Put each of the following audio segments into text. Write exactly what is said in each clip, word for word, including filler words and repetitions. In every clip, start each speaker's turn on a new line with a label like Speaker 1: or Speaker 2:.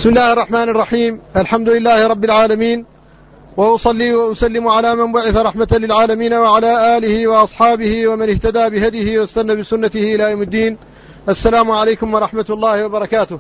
Speaker 1: بسم الله الرحمن الرحيم. الحمد لله رب العالمين، وأصلي وأسلم على من بعث رحمة للعالمين وعلى آله وأصحابه ومن اهتدى بهديه واستنى بسنته إلى يوم الدين. السلام عليكم ورحمة الله وبركاته.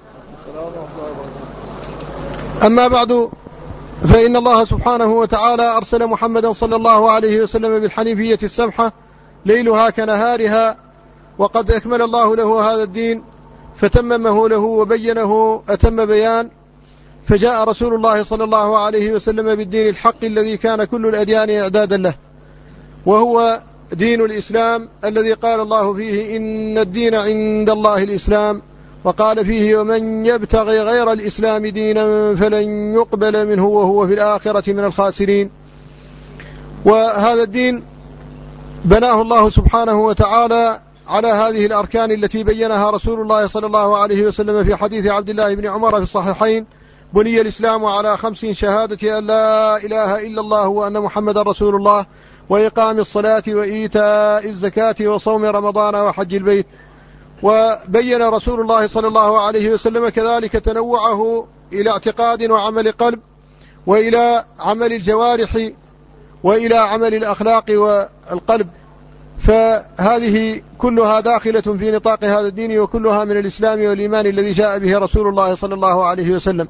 Speaker 1: أما بعد، فإن الله سبحانه وتعالى أرسل محمدا صلى الله عليه وسلم بالحنيفية السمحة ليلها كنهارها، وقد أكمل الله له هذا الدين فتممه له وبينه أتم بيان، فجاء رسول الله صلى الله عليه وسلم بالدين الحق الذي كان كل الأديان إعدادا له، وهو دين الإسلام الذي قال الله فيه إن الدين عند الله الإسلام، وقال فيه ومن يبتغي غير الإسلام دينا فلن يقبل منه وهو في الآخرة من الخاسرين. وهذا الدين بناه الله سبحانه وتعالى على هذه الأركان التي بينها رسول الله صلى الله عليه وسلم في حديث عبد الله بن عمر في الصحيحين: بني الإسلام على خمس: شهادة أن لا إله إلا الله وأن محمد رسول الله، وإقام الصلاة وإيتاء الزكاة وصوم رمضان وحج البيت. وبين رسول الله صلى الله عليه وسلم كذلك تنوعه إلى اعتقاد وعمل قلب، وإلى عمل الجوارح، وإلى عمل الأخلاق والقلب، فهذه كلها داخلة في نطاق هذا الدين، وكلها من الإسلام والإيمان الذي جاء به رسول الله صلى الله عليه وسلم.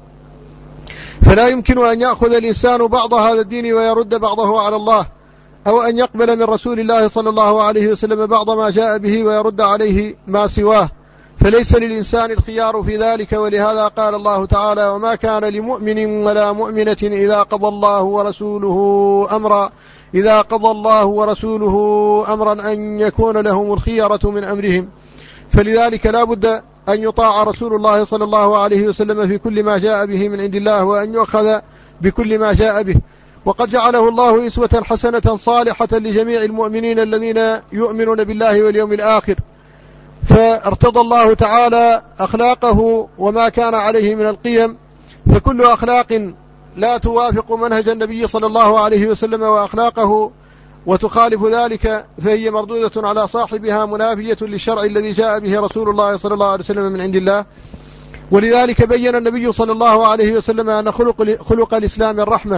Speaker 1: فلا يمكن أن يأخذ الإنسان بعض هذا الدين ويرد بعضه على الله، أو أن يقبل من رسول الله صلى الله عليه وسلم بعض ما جاء به ويرد عليه ما سواه، فليس للإنسان الخيار في ذلك. ولهذا قال الله تعالى: وما كان لمؤمن ولا مؤمنة إذا قضى الله ورسوله أمرا إذا قضى الله ورسوله أمرا أن يكون لهم الخيرة من أمرهم. فلذلك لا بد أن يطاع رسول الله صلى الله عليه وسلم في كل ما جاء به من عند الله، وأن يؤخذ بكل ما جاء به. وقد جعله الله أسوة حسنة صالحة لجميع المؤمنين الذين يؤمنون بالله واليوم الآخر، فارتضى الله تعالى أخلاقه وما كان عليه من القيم، فكل أخلاق لا توافق منهج النبي صلى الله عليه وسلم وأخلاقه وتخالف ذلك فهي مردودة على صاحبها، منافية للشرع الذي جاء به رسول الله صلى الله عليه وسلم من عند الله. ولذلك بين النبي صلى الله عليه وسلم أن خلق, خلق الإسلام الرحمة،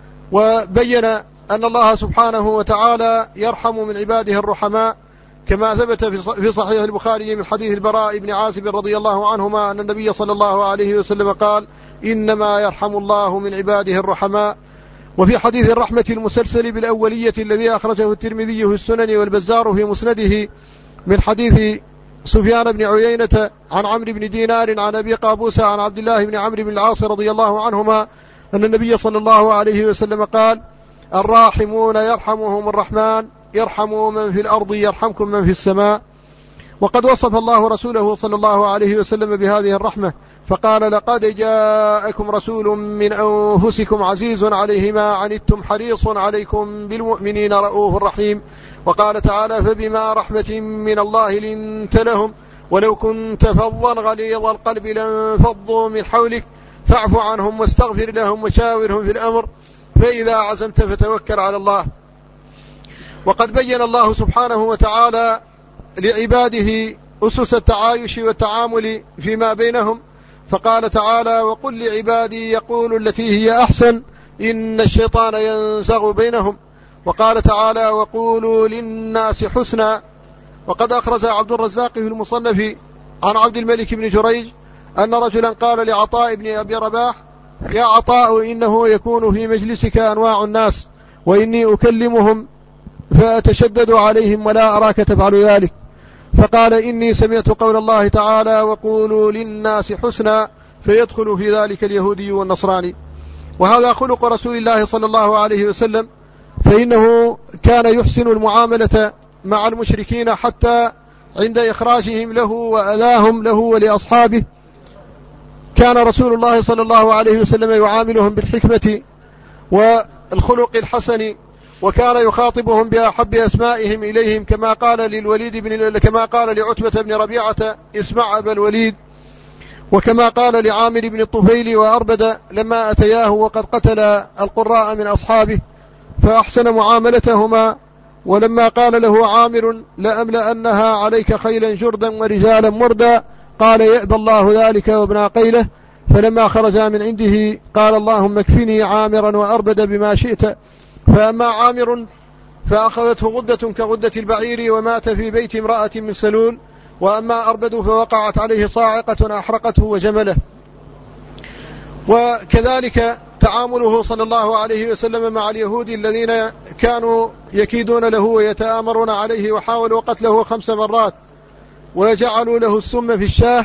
Speaker 1: وبين أن الله سبحانه وتعالى يرحم من عباده الرحماء، كما ثبت في صحيح البخاري من حديث البراء بن عازب رضي الله عنهما أن النبي صلى الله عليه وسلم قال: إنما يرحم الله من عباده الرحماء. وفي حديث الرحمة المسلسل بالأولية الذي أخرجه الترمذي في السنن والبزار في مسنده من حديث سفيان بن عيينة عن عمرو بن دينار عن أبي قابوس عن عبد الله بن عمرو بن العاص رضي الله عنهما أن النبي صلى الله عليه وسلم قال: الراحمون يرحمهم الرحمن يرحموا من في الأرض يرحمكم من في السماء. وقد وصف الله رسوله صلى الله عليه وسلم بهذه الرحمة فقال: لقد جاءكم رسول من أنفسكم عزيز عليه ما عنتم حريص عليكم بالمؤمنين رؤوف رحيم. وقال تعالى: فبما رحمة من الله لنت لهم ولو كنت فظا غليظ القلب لانفضوا من حولك فاعف عنهم واستغفر لهم وشاورهم في الأمر فإذا عزمت فتوكل على الله. وقد بين الله سبحانه وتعالى لعباده أسس التعايش والتعامل فيما بينهم، فقال تعالى: وقل لعبادي يقولوا التي هي أحسن إن الشيطان ينزغ بينهم. وقال تعالى: وقولوا للناس حسنا. وقد أخرج عبد الرزاق في المصنف عن عبد الملك بن جريج أن رجلا قال لعطاء بن أبي رباح: يا عطاء، إنه يكون في مجلسك أنواع الناس وإني أكلمهم فأتشدد عليهم ولا أراك تفعل ذلك. فقال: إني سمعت قول الله تعالى: وقولوا للناس حسنا، فيدخل في ذلك اليهودي والنصراني. وهذا خلق رسول الله صلى الله عليه وسلم، فإنه كان يحسن المعاملة مع المشركين حتى عند إخراجهم له وأذاهم له ولأصحابه. كان رسول الله صلى الله عليه وسلم يعاملهم بالحكمة والخلق الحسن، وكان يخاطبهم بأحب أسمائهم إليهم، كما قال للوليد بن كما قال لعتبة بن ربيعة: اسمع أبا الوليد. وكما قال لعامر بن الطفيل وأربد لما أتياه وقد قتل القراء من أصحابه فأحسن معاملتهما. ولما قال له عامر: لأملأنها عليك خيلا جردا ورجالا مردا، قال: يأبى الله ذلك وابن قيله، فلما خرجا من عنده قال اللهم اكفني عامرا وأربد بما شئت. فأما عامر فأخذته غدة كغدة البعير ومات في بيت امرأة من سلول، وأما أربد فوقعت عليه صاعقة أحرقته وجمله. وكذلك تعامله صلى الله عليه وسلم مع اليهود الذين كانوا يكيدون له ويتآمرون عليه وحاولوا قتله خمس مرات وجعلوا له السم في الشاه،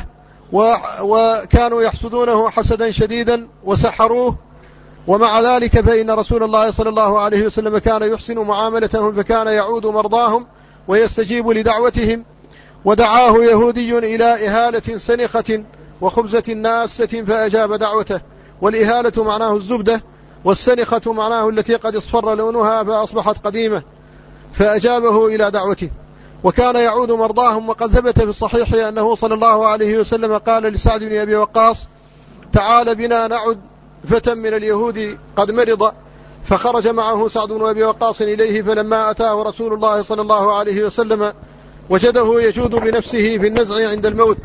Speaker 1: وكانوا يحسدونه حسدا شديدا وسحروه. ومع ذلك فإن رسول الله صلى الله عليه وسلم كان يحسن معاملتهم، فكان يعود مرضاهم ويستجيب لدعوتهم. ودعاه يهودي إلى إهالة سنخة وخبزة ناسة فأجاب دعوته. والإهالة معناه الزبدة، والسنخة معناه التي قد اصفر لونها فأصبحت قديمة، فأجابه إلى دعوته. وكان يعود مرضاهم. وقد ثبت في الصحيح أنه صلى الله عليه وسلم قال لسعد بن أبي وقاص تعال بنا نعد فتى من اليهود قد مرض، فخرج معه سعد بن أبي وقاص إليه. فلما أتاه رسول الله صلى الله عليه وسلم وجده يجود بنفسه في النزع عند الموت،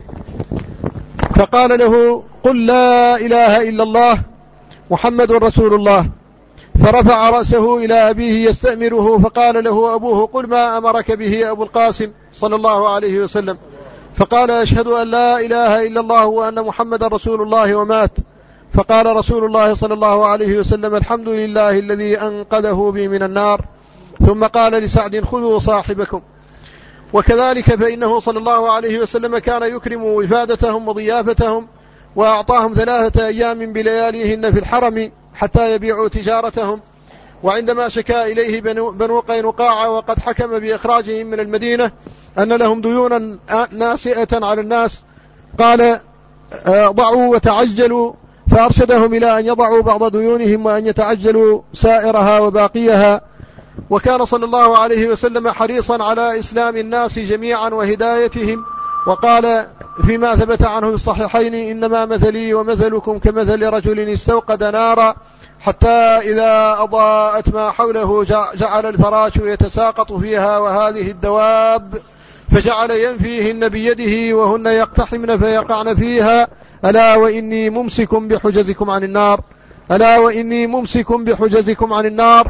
Speaker 1: فقال له قل لا إله إلا الله محمد رسول الله. فرفع رأسه إلى أبيه يستأمره، فقال له أبوه قل ما أمرك به أبو القاسم صلى الله عليه وسلم. فقال أشهد أن لا إله إلا الله وأن محمد رسول الله، ومات. فقال رسول الله صلى الله عليه وسلم الحمد لله الذي أنقذه بي من النار. ثم قال لسعد خذوا صاحبكم. وكذلك فإنه صلى الله عليه وسلم كان يكرم وفادتهم وضيافتهم، وأعطاهم ثلاثة أيام بلياليهن في الحرم حتى يبيعوا تجارتهم. وعندما شكا إليه بنو قينقاع وقد حكم بإخراجهم من المدينة أن لهم ديونا ناسئة على الناس، قال ضعوا وتعجلوا، فأرشدهم إلى أن يضعوا بعض ديونهم وأن يتعجلوا سائرها وباقيها. وكان صلى الله عليه وسلم حريصا على إسلام الناس جميعا وهدايتهم. وقال فيما ثبت عنه في الصحيحين إنما مثلي ومثلكم كمثل رجل استوقد نارا حتى إذا أضاءت ما حوله جعل الفراش يتساقط فيها وهذه الدواب، فجعل ينفيهن بيده وهن يقتحمن فيقعن فيها، ألا وإني ممسك بحجزكم عن النار، ألا وإني ممسك بحجزكم عن النار.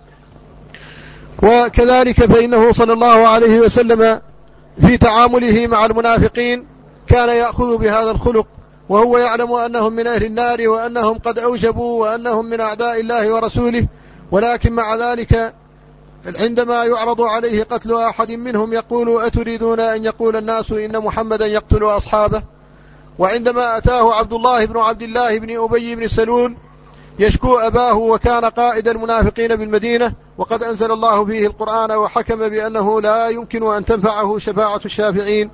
Speaker 1: وكذلك فإنه صلى الله عليه وسلم في تعامله مع المنافقين كان يأخذ بهذا الخلق، وهو يعلم أنهم من أهل النار وأنهم قد أوجبوا وأنهم من أعداء الله ورسوله، ولكن مع ذلك عندما يعرض عليه قتل أحد منهم يقول أتريدون أن يقول الناس إن محمدا يقتل أصحابه. وعندما أتاه عبد الله بن عبد الله بن أبي بن سلول يشكو أباه وكان قائد المنافقين بالمدينة، وقد أنزل الله فيه القرآن وحكم بأنه لا يمكن أن تنفعه شفاعة الشافعين،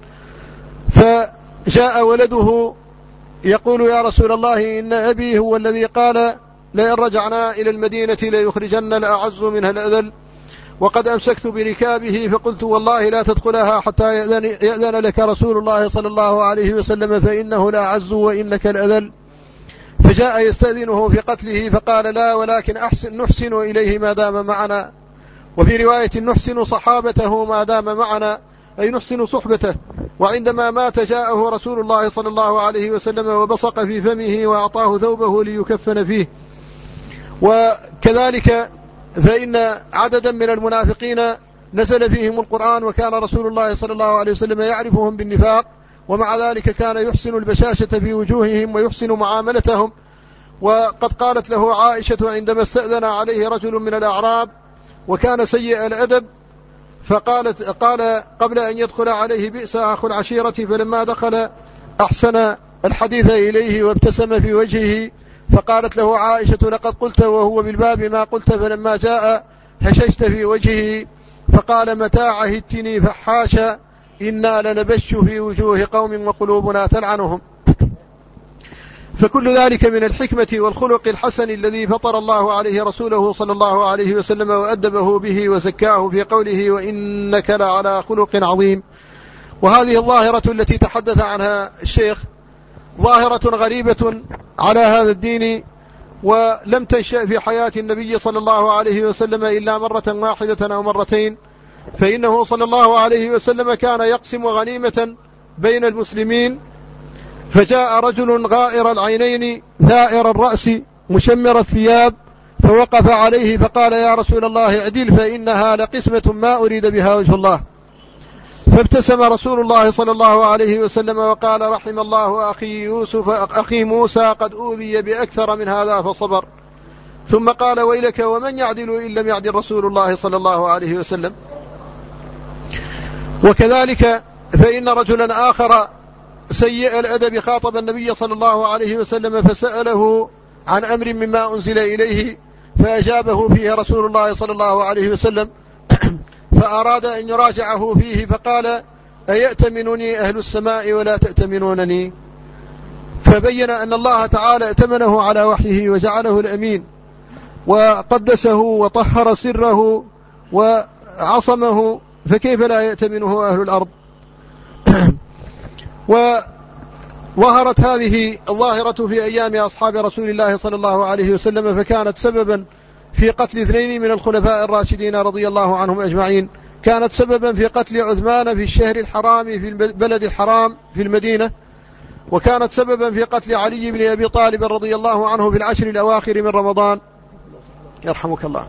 Speaker 1: فجاء ولده يقول يا رسول الله إن أبي هو الذي قال لئن رجعنا إلى المدينة ليخرجن الأعز منها الأذل، وقد أمسكت بركابه فقلت والله لا تدخلها حتى يأذن, يأذن لك رسول الله صلى الله عليه وسلم فإنه لا أعز وإنك الأذل. فجاء يستأذنه في قتله فقال لا ولكن أحسن نحسن إليه ما دام معنا، وفي رواية نحسن صحابته ما دام معنا أي نحسن صحبته. وعندما مات جاءه رسول الله صلى الله عليه وسلم وبصق في فمه وأعطاه ثوبه ليكفن فيه. وكذلك فإن عددا من المنافقين نزل فيهم القرآن، وكان رسول الله صلى الله عليه وسلم يعرفهم بالنفاق، ومع ذلك كان يحسن البشاشة في وجوههم ويحسن معاملتهم. وقد قالت له عائشة عندما استأذن عليه رجل من الأعراب وكان سيء الأدب، فقالت قال قبل أن يدخل عليه بئس أخو العشيرة، فلما دخل أحسن الحديث إليه وابتسم في وجهه، فقالت له عائشة لقد قلت وهو بالباب ما قلت، فلما جاء هششت في وجهه، فقال متى عهدتني فحاشا إنا لنبش في وجوه قوم وقلوبنا تلعنهم. فكل ذلك من الحكمة والخلق الحسن الذي فطر الله عليه رسوله صلى الله عليه وسلم وأدبه به وزكاه في قوله وإنك لعلى خلق عظيم. وهذه الظاهرة التي تحدث عنها الشيخ ظاهرة غريبة على هذا الدين، ولم تنشأ في حياة النبي صلى الله عليه وسلم إلا مرة واحدة أو مرتين، فإنه صلى الله عليه وسلم كان يقسم غنيمة بين المسلمين فجاء رجل غائر العينين ثائر الرأس مشمر الثياب فوقف عليه فقال يا رسول الله اعدل فإنها لقسمة ما أريد بها وجه الله. فابتسم رسول الله صلى الله عليه وسلم وقال رحم الله أخي يوسف أخي موسى قد أوذي بأكثر من هذا فصبر. ثم قال ويلك ومن يعدل إن لم يعدل رسول الله صلى الله عليه وسلم. وكذلك فإن رجلا آخر سيء الأدب خاطب النبي صلى الله عليه وسلم فسأله عن أمر مما أنزل إليه فأجابه فيه رسول الله صلى الله عليه وسلم فأراد أن يراجعه فيه فقال أيأتمنني أهل السماء ولا تأتمنونني؟ فبين أن الله تعالى ائتمنه على وحيه وجعله الأمين وقدسه وطهر سره وعصمه، فكيف لا يأتمنه أهل الأرض؟ وظهرت هذه الظاهرة في أيام أصحاب رسول الله صلى الله عليه وسلم فكانت سببا في قتل اثنين من الخلفاء الراشدين رضي الله عنهم أجمعين. كانت سببا في قتل عثمان في الشهر الحرام في البلد الحرام في المدينة، وكانت سببا في قتل علي بن أبي طالب رضي الله عنه في العشر الأواخر من رمضان يرحمك الله.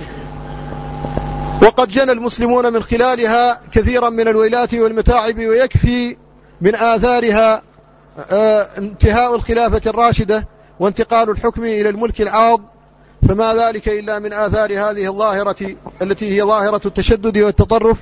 Speaker 1: وقد جنى المسلمون من خلالها كثيرا من الويلات والمتاعب، ويكفي من آثارها انتهاء الخلافة الراشدة وانتقال الحكم إلى الملك العاض، فما ذلك إلا من آثار هذه الظاهرة التي هي ظاهرة التشدد والتطرف.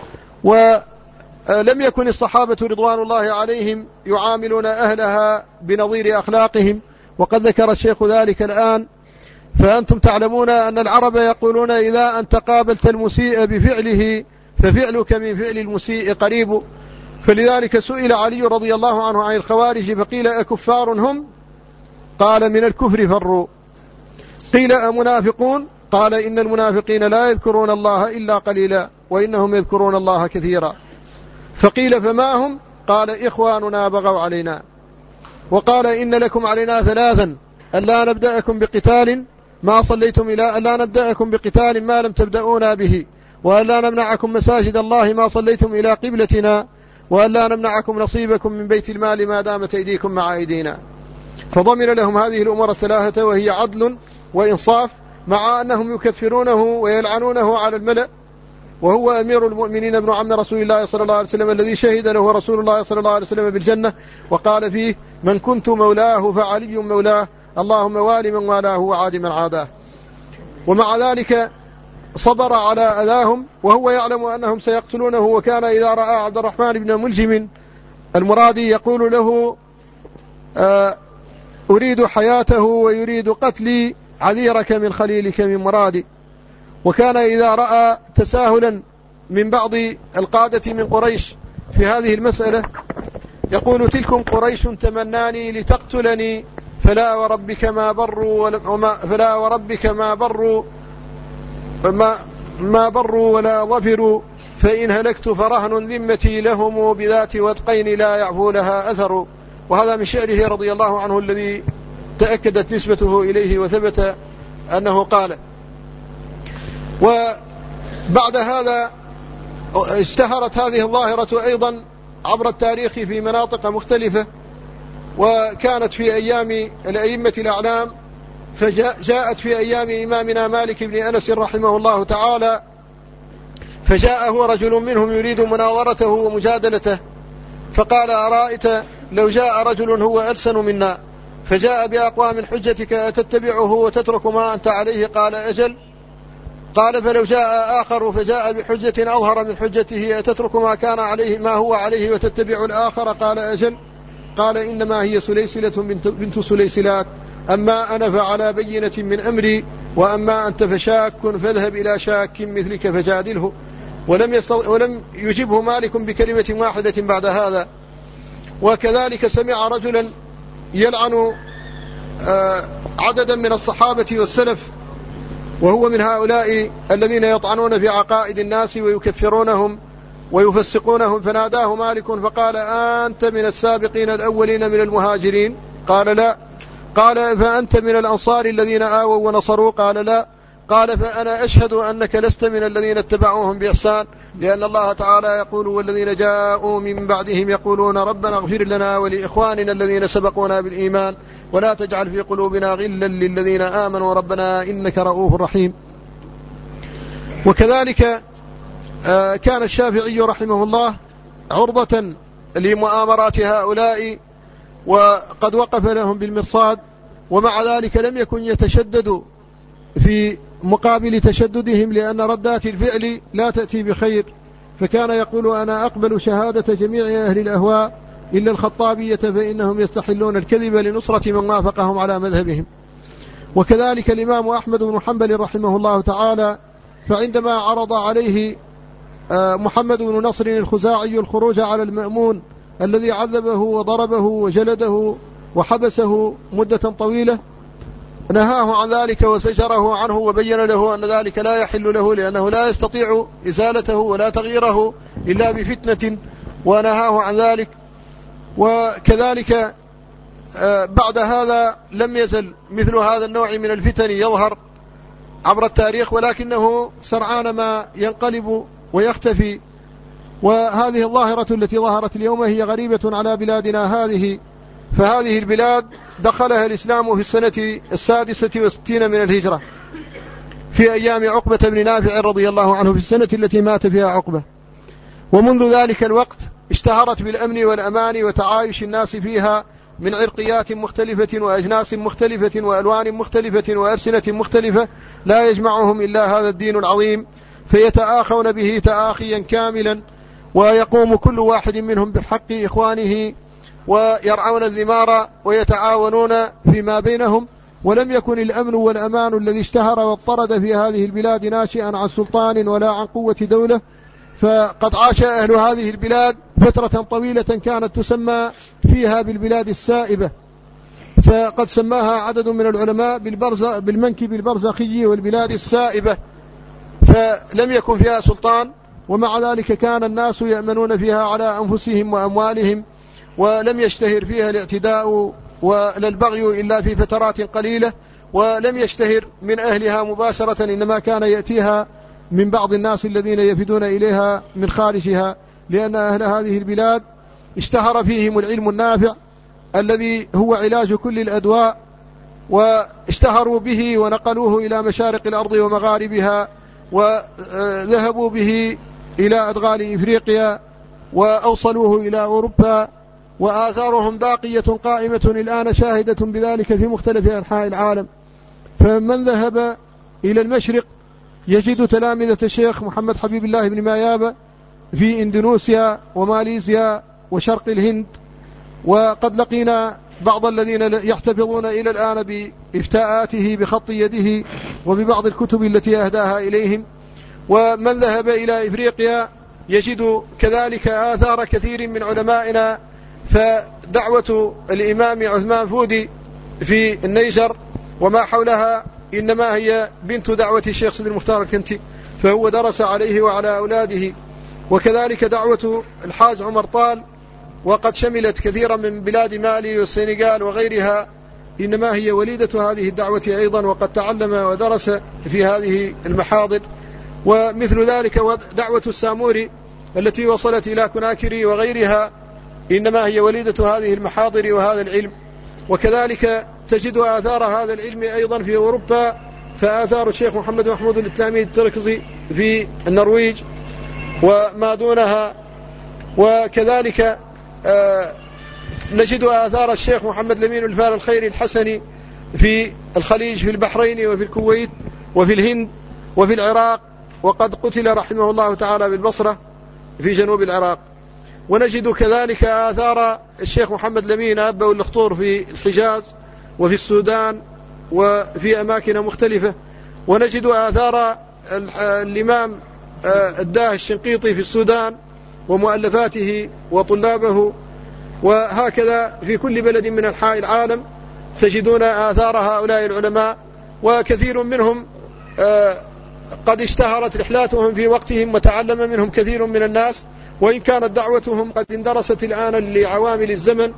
Speaker 1: ولم يكن الصحابة رضوان الله عليهم يعاملون أهلها بنظير أخلاقهم، وقد ذكر الشيخ ذلك الآن. فأنتم تعلمون أن العرب يقولون إذا أنت قابلت المسيء بفعله ففعلك من فعل المسيء قريب. فلذلك سئل علي رضي الله عنه عن الخوارج فقيل أكفار هم؟ قال من الكفر فروا. قيل أمنافقون؟ قال إن المنافقين لا يذكرون الله إلا قليلا وإنهم يذكرون الله كثيرا. فقيل فما هم؟ قال إخواننا بغوا علينا. وقال إن لكم علينا ثلاثا ألا نبدأكم بقتال ما صليتم إلى ألا نبدأكم بقتال ما لم تبدأونا به، وألا نمنعكم مساجد الله ما صليتم إلى قبلتنا، وألا نمنعكم نصيبكم من بيت المال ما دامت أيديكم مع أيدينا. فضمن لهم هذه الأمور الثلاثة، وهي عدل وإنصاف، مع أنهم يكفرونه ويلعنونه على الملأ، وهو أمير المؤمنين ابن عم رسول الله صلى الله عليه وسلم الذي شهد له رسول الله صلى الله عليه وسلم بالجنة، وقال فيه من كنت مولاه فعلي مولاه اللهم وال من والاه وعاد من عاداه. ومع ذلك صبر على أذاهم وهو يعلم أنهم سيقتلونه. وكان إذا رأى عبد الرحمن بن ملجم المرادي يقول له أريد حياته ويريد قتلي عذيرك من خليلك من مرادي. وكان إذا رأى تساهلا من بعض القادة من قريش في هذه المسألة يقول تلكم قريش تمناني لتقتلني فلا وربك ما بروا وما فلا وربك ما بروا ما, ما بروا ولا ظفروا، فإن هلكت فرهن ذمتي لهم بذات وثقين لا يعفو لها أثر. وهذا من شعره رضي الله عنه الذي تأكدت نسبته إليه وثبت أنه قال. وبعد هذا اشتهرت هذه الظاهرة أيضا عبر التاريخ في مناطق مختلفة، وكانت في أيام الأئمة الأعلام، فجاءت في أيام إمامنا مالك بن أنس رحمه الله تعالى، فجاءه رجل منهم يريد مناظرته ومجادلته، فقال أرأيت لو جاء رجل هو ألسن منا فجاء بأقوى من حجتك أتتبعه وتترك ما أنت عليه؟ قال أجل. قال فلو جاء آخر فجاء بحجة أظهر من حجته أتترك ما كان عليه ما هو عليه وتتبع الآخر؟ قال أجل. قال إنما هي سليسلة بنت سليسلات، أما أنا فعلى بينة من أمري، وأما أنت فشاك فاذهب إلى شاك مثلك فجادله. ولم, يستو... ولم يجبه مالك بكلمة واحدة بعد هذا. وكذلك سمع رجلا يلعن عددا من الصحابة والسلف، وهو من هؤلاء الذين يطعنون في عقائد الناس ويكفرونهم ويفسقونهم، فناداه مالك فقال أنت من السابقين الأولين من المهاجرين؟ قال لا. قال فأنت من الأنصار الذين آووا ونصروا؟ قال لا. قال فأنا أشهد أنك لست من الذين اتبعوهم بإحسان، لأن الله تعالى يقول والذين جاءوا من بعدهم يقولون ربنا اغفر لنا ولإخواننا الذين سبقونا بالإيمان ولا تجعل في قلوبنا غلا للذين آمنوا ربنا إنك رؤوف رحيم. وكذلك كان الشافعي رحمه الله عرضة لمؤامرات هؤلاء وقد وقف لهم بالمرصاد، ومع ذلك لم يكن يتشدد في مقابل تشددهم، لأن ردات الفعل لا تأتي بخير، فكان يقول أنا أقبل شهادة جميع أهل الأهواء إلا الخطابية فإنهم يستحلون الكذب لنصرة من وافقهم على مذهبهم. وكذلك الإمام أحمد بن حنبل رحمه الله تعالى، فعندما عرض عليه محمد بن نصر الخزاعي الخروج على المأمون الذي عذبه وضربه وجلده وحبسه مدة طويلة، نهاه عن ذلك وزجره عنه وبين له أن ذلك لا يحل له، لأنه لا يستطيع إزالته ولا تغييره إلا بفتنة، ونهاه عن ذلك. وكذلك بعد هذا لم يزل مثل هذا النوع من الفتن يظهر عبر التاريخ، ولكنه سرعان ما ينقلب ويختفي. وهذه الظاهرة التي ظهرت اليوم هي غريبة على بلادنا هذه، فهذه البلاد دخلها الإسلام في السنة السادسة والستين من الهجرة في أيام عقبة بن نافع رضي الله عنه، في السنة التي مات فيها عقبة، ومنذ ذلك الوقت اشتهرت بالأمن والأمان وتعايش الناس فيها من عرقيات مختلفة وأجناس مختلفة وألوان مختلفة وألسنة مختلفة، لا يجمعهم إلا هذا الدين العظيم، فيتآخون به تآخيا كاملا، ويقوم كل واحد منهم بحق إخوانه ويرعون الذمار ويتعاونون فيما بينهم. ولم يكن الأمن والأمان الذي اشتهر واضطرد في هذه البلاد ناشئا عن سلطان ولا عن قوة دولة، فقد عاش أهل هذه البلاد فترة طويلة كانت تسمى فيها بالبلاد السائبة، فقد سماها عدد من العلماء بالبرز بالمنكب البرزخي والبلاد السائبة، فلم يكن فيها سلطان، ومع ذلك كان الناس يأمنون فيها على أنفسهم وأموالهم، ولم يشتهر فيها الاعتداء ولا البغي إلا في فترات قليلة، ولم يشتهر من أهلها مباشرة، إنما كان يأتيها من بعض الناس الذين يفدون إليها من خارجها، لأن أهل هذه البلاد اشتهر فيهم العلم النافع الذي هو علاج كل الأدواء، واشتهروا به ونقلوه إلى مشارق الأرض ومغاربها، وذهبوا به إلى أدغال إفريقيا وأوصلوه إلى أوروبا، وآثارهم باقية قائمة الآن شاهدة بذلك في مختلف أنحاء العالم. فمن ذهب إلى المشرق يجد تلامذة الشيخ محمد حبيب الله بن مايابة في إندونيسيا وماليزيا وشرق الهند، وقد لقينا بعض الذين يحتفظون إلى الآن بإفتاءاته بخط يده وببعض الكتب التي أهداها إليهم. ومن ذهب إلى إفريقيا يجد كذلك آثار كثير من علمائنا، فدعوة الإمام عثمان فودي في النيجر وما حولها إنما هي بنت دعوة الشيخ سيد المختار الكنتي، فهو درس عليه وعلى أولاده. وكذلك دعوة الحاج عمر طال، وقد شملت كثيرا من بلاد مالي والسنغال وغيرها، إنما هي وليدة هذه الدعوة أيضا، وقد تعلم ودرس في هذه المحاضر. ومثل ذلك دعوة الساموري التي وصلت إلى كناكري وغيرها، إنما هي وليدة هذه المحاضر وهذا العلم. وكذلك تجد آثار هذا العلم أيضا في أوروبا، فآثار الشيخ محمد محمود التامي التركزي في النرويج وما دونها. وكذلك آه نجد آثار الشيخ محمد لمين الفار الخيري الحسني في الخليج، في البحرين وفي الكويت وفي الهند وفي العراق، وقد قتل رحمه الله تعالى بالبصرة في جنوب العراق. ونجد كذلك آثار الشيخ محمد لمين أبا والخطور في الحجاز وفي السودان وفي أماكن مختلفة. ونجد آثار الإمام الداه الشنقيطي في السودان ومؤلفاته وطلابه، وهكذا في كل بلد من أنحاء العالم تجدون آثار هؤلاء العلماء. وكثير منهم قد اشتهرت رحلاتهم في وقتهم وتعلم منهم كثير من الناس، وإن كانت دعوتهم قد اندرست الآن لعوامل الزمن،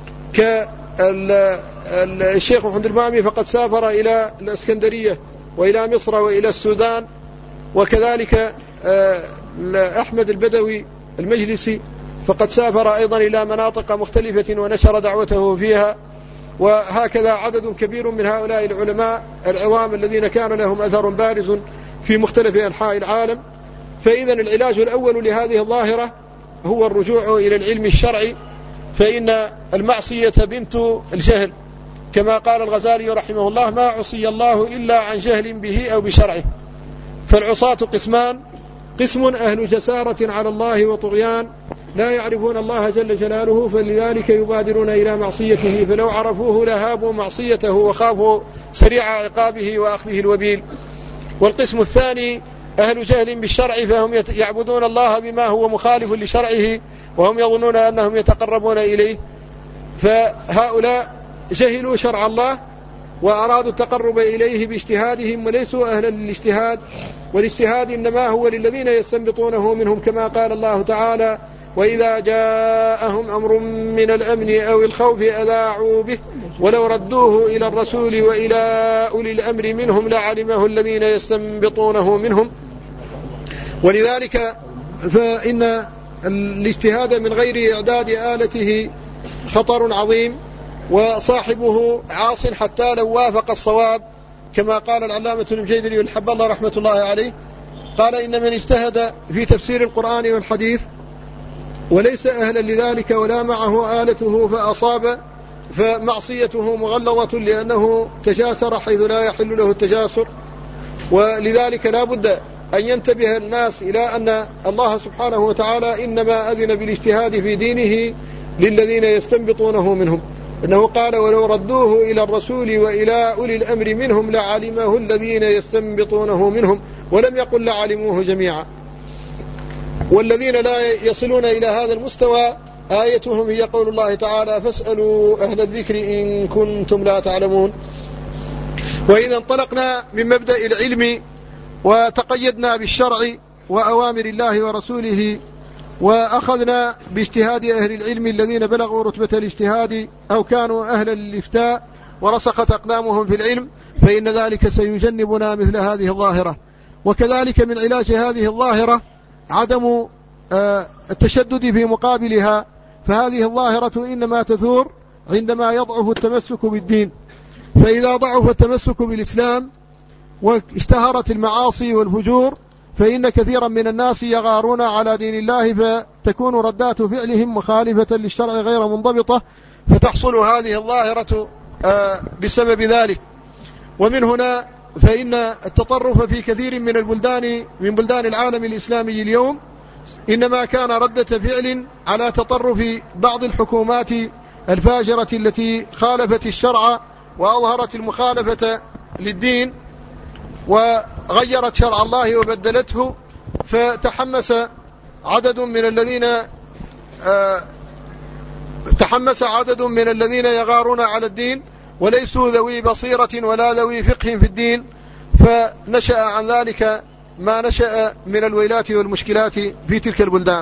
Speaker 1: كالشيخ محمد المامي فقد سافر إلى الإسكندرية وإلى مصر وإلى السودان، وكذلك أحمد البدوي المجلسي فقد سافر أيضا إلى مناطق مختلفة ونشر دعوته فيها، وهكذا عدد كبير من هؤلاء العلماء العوام الذين كان لهم أثر بارز في مختلف أنحاء العالم. فإذا العلاج الأول لهذه الظاهرة هو الرجوع إلى العلم الشرعي، فإن المعصية بنت الجهل، كما قال الغزالي رحمه الله: ما عصي الله إلا عن جهل به أو بشرعه. فالعصاة قسمان: قسم أهل جسارة على الله وطغيان لا يعرفون الله جل جلاله فلذلك يبادرون إلى معصيته، فلو عرفوه لهابوا معصيته وخافوا سريع عقابه وأخذه الوبيل. والقسم الثاني أهل جهل بالشرع، فهم يعبدون الله بما هو مخالف لشرعه وهم يظنون أنهم يتقربون إليه، فهؤلاء جهلوا شرع الله وأرادوا التقرب إليه باجتهادهم وليسوا أهلا للاجتهاد، والاجتهاد إنما هو للذين يستنبطونه منهم، كما قال الله تعالى: وإذا جاءهم أمر من الأمن أو الخوف أذاعوا به ولو ردوه إلى الرسول وإلى أولي الأمر منهم لعلمه الذين يستنبطونه منهم. ولذلك فإن الاجتهاد من غير إعداد آلته خطر عظيم، وصاحبه عاص حتى لو وافق الصواب، كما قال العلامة الجيدري والحب الله رحمة الله عليه، قال: إن من اجتهد في تفسير القرآن والحديث وليس أهلا لذلك ولا معه آلته فأصاب فمعصيته مغلظة، لأنه تجاسر حيث لا يحل له التجاسر. ولذلك لا بد أن ينتبه الناس إلى أن الله سبحانه وتعالى إنما أذن بالاجتهاد في دينه للذين يستنبطونه منهم، إنه قال: ولو ردوه إلى الرسول وإلى أولي الأمر منهم لعلمه الذين يستنبطونه منهم، ولم يقل لعلموه جميعا. والذين لا يصلون إلى هذا المستوى آيتهم هي قول الله تعالى: فاسألوا أهل الذكر إن كنتم لا تعلمون. وإذا انطلقنا من مبدأ العلم وتقيدنا بالشرع وأوامر الله ورسوله وأخذنا باجتهاد أهل العلم الذين بلغوا رتبة الاجتهاد أو كانوا أهلا للإفتاء ورسخت أقدامهم في العلم، فإن ذلك سيجنبنا مثل هذه الظاهرة. وكذلك من علاج هذه الظاهرة عدم التشدد في مقابلها، فهذه الظاهرة إنما تثور عندما يضعف التمسك بالدين. فإذا ضعف التمسك بالإسلام واشتهرت المعاصي والفجور فإن كثيرا من الناس يغارون على دين الله، فتكون ردات فعلهم مخالفة للشرع غير منضبطة، فتحصل هذه الظاهرة بسبب ذلك. ومن هنا فإن التطرف في كثير من البلدان من بلدان العالم الإسلامي اليوم إنما كان ردة فعل على تطرف بعض الحكومات الفاجرة التي خالفت الشرع وأظهرت المخالفة للدين وغيرت شرع الله وبدلته، فتحمس عدد من الذين آه تحمس عدد من الذين يغارون على الدين وليسوا ذوي بصيرة ولا ذوي فقه في الدين، فنشأ عن ذلك ما نشأ من الويلات والمشكلات في تلك البلدان.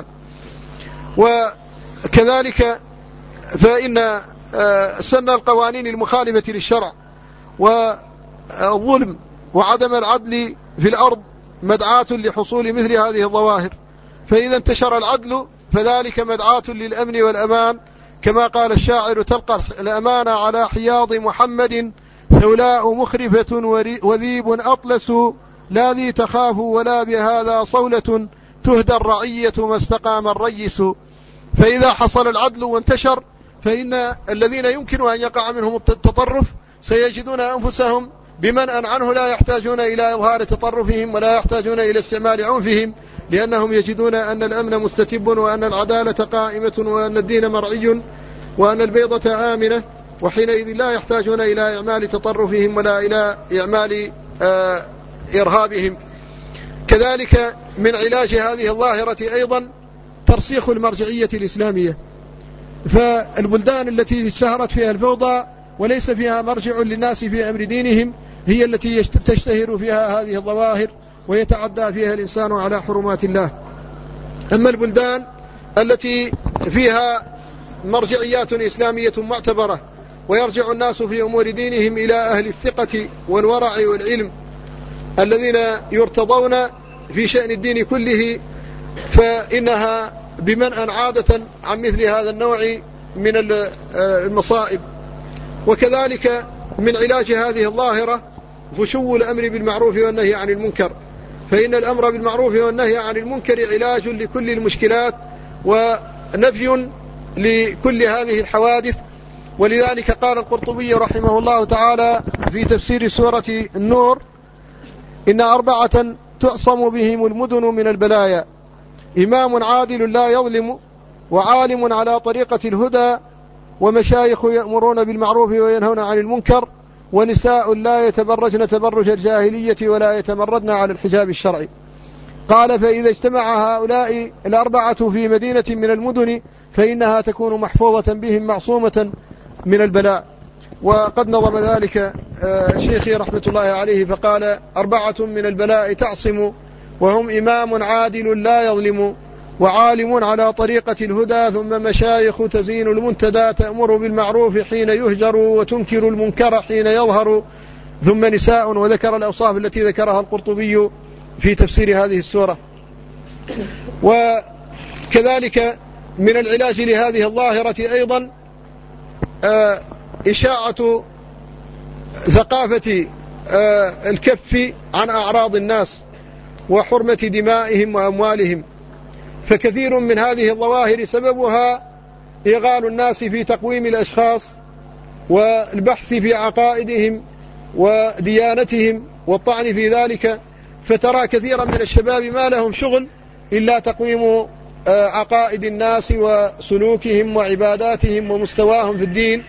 Speaker 1: وكذلك فإن سن القوانين المخالفة للشرع والظلم وعدم العدل في الأرض مدعاة لحصول مثل هذه الظواهر، فإذا انتشر العدل فذلك مدعاة للأمن والأمان، كما قال الشاعر: تلقى الأمان على حياض محمد ثولاء مخرفة وذيب أطلس لا ذي تخاف ولا بهذا صولة تهدى الرعية ما استقام الريس. فإذا حصل العدل وانتشر فإن الذين يمكن أن يقع منهم التطرف سيجدون أنفسهم بمنأ عنه، لا يحتاجون إلى إظهار تطرفهم ولا يحتاجون إلى استعمال عنفهم، لأنهم يجدون أن الأمن مستتب وأن العدالة قائمة وأن الدين مرعي وأن البيضة آمنة، وحينئذ لا يحتاجون إلى إعمال تطرفهم ولا إلى إعمال آه إرهابهم. كذلك من علاج هذه الظاهرة أيضا ترسيخ المرجعية الإسلامية، فالبلدان التي اشتهرت فيها الفوضى وليس فيها مرجع للناس في أمر دينهم هي التي تشتهر فيها هذه الظواهر ويتعدى فيها الإنسان على حرمات الله. أما البلدان التي فيها مرجعيات إسلامية معتبرة ويرجع الناس في أمور دينهم إلى أهل الثقة والورع والعلم الذين يرتضون في شأن الدين كله، فإنها بمنأى عادة عن مثل هذا النوع من المصائب. وكذلك من علاج هذه الظاهرة فشو الأمر بالمعروف والنهي عن المنكر، فإن الأمر بالمعروف والنهي عن المنكر علاج لكل المشكلات ونفي لكل هذه الحوادث. ولذلك قال القرطبي رحمه الله تعالى في تفسير سورة النور: إن أربعة تعصم بهم المدن من البلايا: إمام عادل لا يظلم، وعالم على طريقة الهدى، ومشايخ يأمرون بالمعروف وينهون عن المنكر، ونساء لا يتبرجن تبرج الجاهلية ولا يتمردن على الحجاب الشرعي. قال: فإذا اجتمع هؤلاء الأربعة في مدينة من المدن فإنها تكون محفوظة بهم معصومة من البلاء. وقد نظم ذلك شيخي رحمة الله عليه فقال: أربعة من البلاء تعصم، وهم إمام عادل لا يظلم، وعالم على طريقة الهدى، ثم مشايخ تزين المنتدى تأمر بالمعروف حين يهجر وتنكر المنكر حين يظهر، ثم نساء، وذكر الأوصاف التي ذكرها القرطبي في تفسير هذه السورة. وكذلك من العلاج لهذه الظاهرة أيضا إشاعة ثقافة الكف عن أعراض الناس وحرمة دمائهم وأموالهم، فكثير من هذه الظواهر سببها إغال الناس في تقويم الأشخاص والبحث في عقائدهم وديانتهم والطعن في ذلك، فترى كثيرا من الشباب ما لهم شغل إلا تقويم عقائد الناس وسلوكهم وعباداتهم ومستواهم في الدين،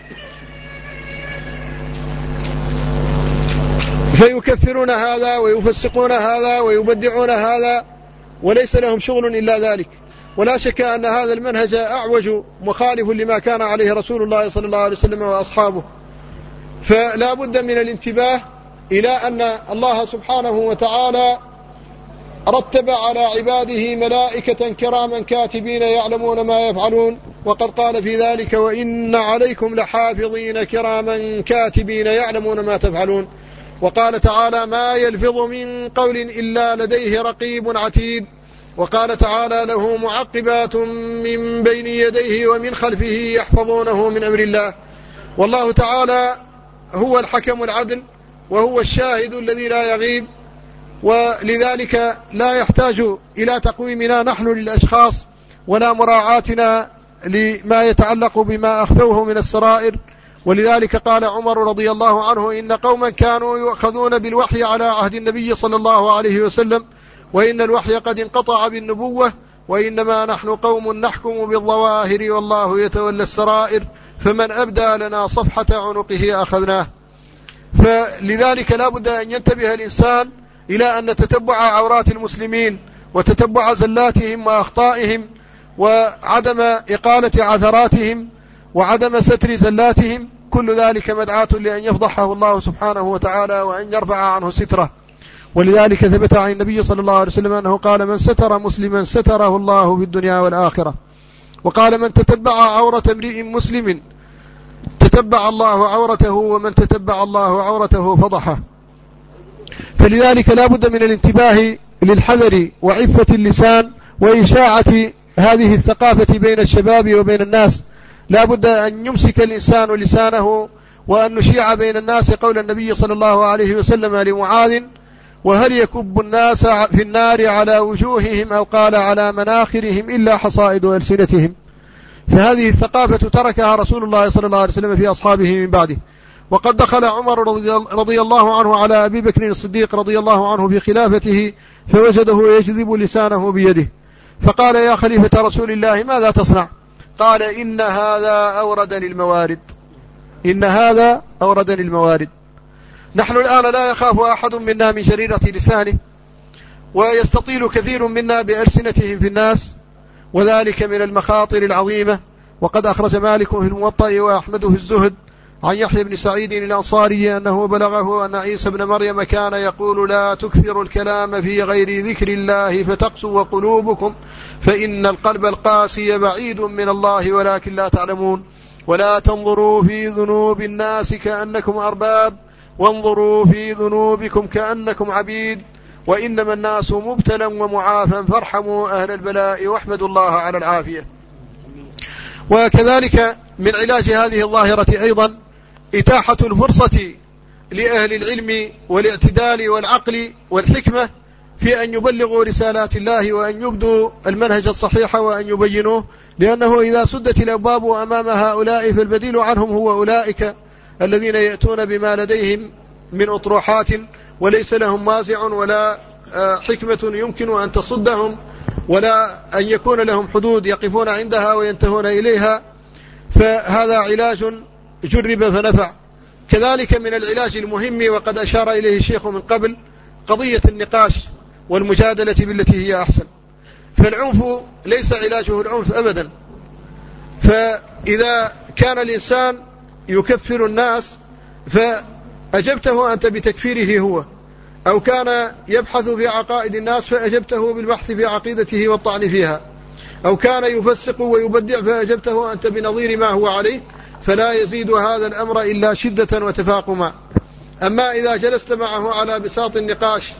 Speaker 1: فيكفرون هذا ويفسقون هذا ويبدعون هذا، وليس لهم شغل إلا ذلك. ولا شك أن هذا المنهج أعوج مخالف لما كان عليه رسول الله صلى الله عليه وسلم وأصحابه. فلا بد من الانتباه إلى أن الله سبحانه وتعالى رتب على عباده ملائكة كراما كاتبين يعلمون ما يفعلون، وقد قال في ذلك: وإن عليكم لحافظين كراما كاتبين يعلمون ما تفعلون. وقال تعالى: ما يلفظ من قول إلا لديه رقيب عتيد. وقال تعالى: له معقبات من بين يديه ومن خلفه يحفظونه من أمر الله. والله تعالى هو الحكم العدل، وهو الشاهد الذي لا يغيب، ولذلك لا يحتاج إلى تقويمنا نحن للأشخاص ولا مراعاتنا لما يتعلق بما أخفوه من السرائر. ولذلك قال عمر رضي الله عنه: إن قوما كانوا يؤخذون بالوحي على عهد النبي صلى الله عليه وسلم، وإن الوحي قد انقطع بالنبوة، وإنما نحن قوم نحكم بالظواهر والله يتولى السرائر، فمن أبدى لنا صفحة عنقه أخذناه. فلذلك لا بد أن ينتبه الإنسان إلى أن تتبع عورات المسلمين وتتبع زلاتهم وأخطائهم وعدم إقالة عثراتهم وعدم ستر زلاتهم، كل ذلك مدعاة لأن يفضحه الله سبحانه وتعالى وأن يرفع عنه ستره. ولذلك ثبت عن النبي صلى الله عليه وسلم أنه قال: من ستر مسلما ستره الله في الدنيا والآخرة. وقال: من تتبع عورة امرئ مسلم تتبع الله عورته، ومن تتبع الله عورته فضحه. فلذلك لا بد من الانتباه للحذر وعفة اللسان وإشاعة هذه الثقافة بين الشباب وبين الناس. لا بد أن يمسك الإنسان لسانه وأن نشيع بين الناس قول النبي صلى الله عليه وسلم لمعاذ: وهل يكب الناس في النار على وجوههم أو قال على مناخرهم إلا حصائد ألسنتهم. فهذه الثقافة تركها رسول الله صلى الله عليه وسلم في أصحابه من بعده. وقد دخل عمر رضي الله عنه على أبي بكر الصديق رضي الله عنه في خلافته فوجده يجذب لسانه بيده، فقال: يا خليفة رسول الله ماذا تصنع؟ قال: إن هذا أوردني الموارد إن هذا أوردني الموارد. نحن الآن لا يخاف أحد منا من شريرة لسانه، ويستطيل كثير منا بألسنتهم في الناس، وذلك من المخاطر العظيمة. وقد أخرج مالك في الموطأ وأحمد في الزهد عن يحيى بن سعيد الأنصاري أنه بلغه أن عيسى بن مريم كان يقول: لا تكثر الكلام في غير ذكر الله فتقسو قلوبكم، فإن القلب القاسي بعيد من الله ولكن لا تعلمون. ولا تنظروا في ذنوب الناس كأنكم أرباب، وانظروا في ذنوبكم كأنكم عبيد. وإنما الناس مبتلى ومعافى فارحموا أهل البلاء واحمدوا الله على العافية. وكذلك من علاج هذه الظاهرة أيضا إتاحة الفرصة لأهل العلم والاعتدال والعقل والحكمة في أن يبلغوا رسالات الله وأن يبدوا المنهج الصحيح وأن يبينوه، لأنه إذا سدت الأبواب أمام هؤلاء فالبديل عنهم هو أولئك الذين يأتون بما لديهم من أطروحات وليس لهم مازع ولا حكمة يمكن أن تصدهم ولا أن يكون لهم حدود يقفون عندها وينتهون إليها، فهذا علاج جرب فنفع. كذلك من العلاج المهم وقد أشار إليه الشيخ من قبل قضية النقاش والمجادلة بالتي هي أحسن. فالعنف ليس علاجه العنف أبدا، فإذا كان الإنسان يكفر الناس فأجبته أنت بتكفيره هو، أو كان يبحث في عقائد الناس فأجبته بالبحث في عقيدته والطعن فيها، أو كان يفسق ويبدع فأجبته أنت بنظير ما هو عليه، فلا يزيد هذا الأمر إلا شدة وتفاقما. أما إذا جلست معه على بساط النقاش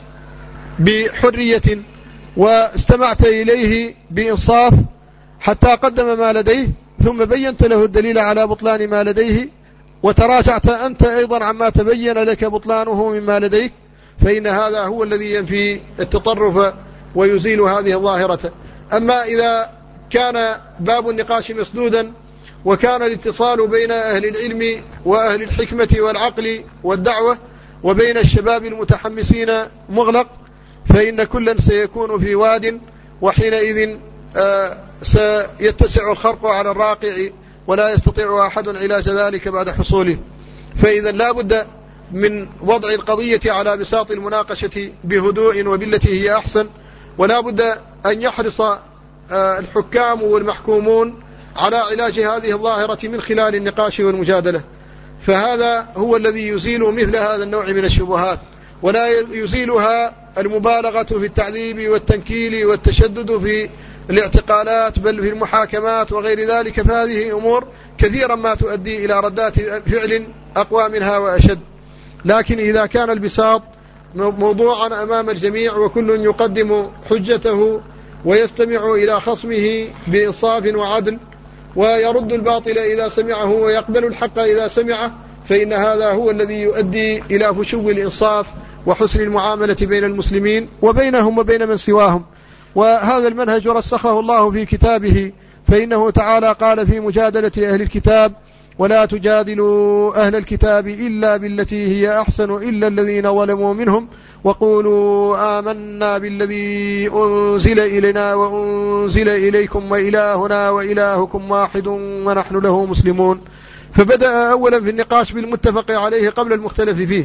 Speaker 1: بحرية واستمعت إليه بإنصاف حتى قدم ما لديه ثم بينت له الدليل على بطلان ما لديه وتراجعت أنت أيضا عما تبين لك بطلانه مما لديك، فإن هذا هو الذي ينفي التطرف ويزيل هذه الظاهرة. أما إذا كان باب النقاش مسدودا وكان الاتصال بين أهل العلم وأهل الحكمة والعقل والدعوة وبين الشباب المتحمسين مغلق، فإن كلا سيكون في واد، وحينئذ آه سيتسع الخرق على الراقع ولا يستطيع أحد علاج ذلك بعد حصوله. فإذا لا بد من وضع القضية على بساط المناقشة بهدوء وبالتي هي أحسن، ولا بد أن يحرص آه الحكام والمحكومون على علاج هذه الظاهرة من خلال النقاش والمجادلة، فهذا هو الذي يزيل مثل هذا النوع من الشبهات، ولا يزيلها المبالغة في التعذيب والتنكيل والتشدد في الاعتقالات بل في المحاكمات وغير ذلك، فهذه أمور كثيرا ما تؤدي إلى ردات فعل أقوى منها وأشد. لكن إذا كان البساط موضوعا أمام الجميع وكل يقدم حجته ويستمع إلى خصمه بإنصاف وعدل ويرد الباطل إذا سمعه ويقبل الحق إذا سمعه، فإن هذا هو الذي يؤدي إلى فشو الإنصاف وحسن المعاملة بين المسلمين وبينهم وبين من سواهم. وهذا المنهج رسخه الله في كتابه، فإنه تعالى قال في مجادلة أهل الكتاب: ولا تجادلوا أهل الكتاب إلا بالتي هي أحسن إلا الذين ظلموا منهم وقولوا آمنا بالذي أنزل إلينا وأنزل إليكم وإلهنا وإلهكم واحد ونحن له مسلمون. فبدأ أولا في النقاش بالمتفق عليه قبل المختلف فيه: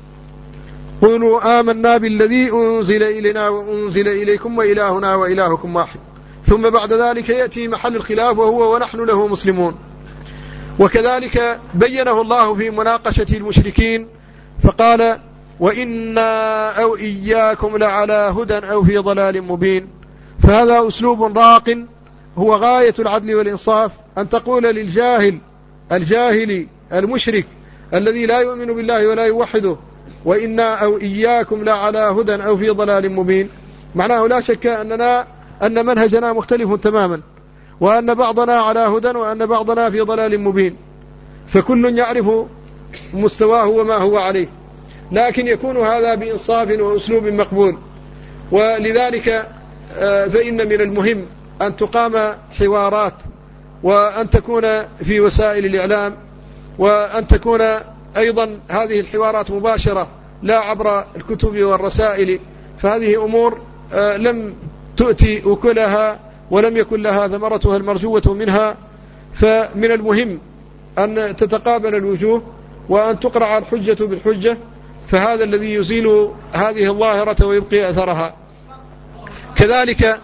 Speaker 1: قولوا آمنا بالذي أنزل إلينا وأنزل إليكم وإلهنا وإلهكم واحد، ثم بعد ذلك يأتي محل الخلاف وهو ونحن له مسلمون. وكذلك بينه الله في مناقشة المشركين فقال: وإنا أو إياكم لعلى هدى أو في ضلال مبين. فهذا أسلوب راق هو غاية العدل والإنصاف، أن تقول للجاهل الجاهل المشرك الذي لا يؤمن بالله ولا يوحده: وإنا أو إياكم لعلى هدى أو في ضلال مبين. معناه لا شك أننا أن منهجنا مختلف تماما، وأن بعضنا على هدى وأن بعضنا في ضلال مبين، فكل يعرف مستواه وما هو عليه، لكن يكون هذا بإنصاف وأسلوب مقبول. ولذلك فإن من المهم أن تقام حوارات، وأن تكون في وسائل الإعلام، وأن تكون أيضا هذه الحوارات مباشرة لا عبر الكتب والرسائل، فهذه أمور لم تؤتي أكلها ولم يكن لها ثمرتها المرجوة منها. فمن المهم أن تتقابل الوجوه وأن تقرع الحجة بالحجة، فهذا الذي يزيل هذه الظاهرة ويبقي أثرها. كذلك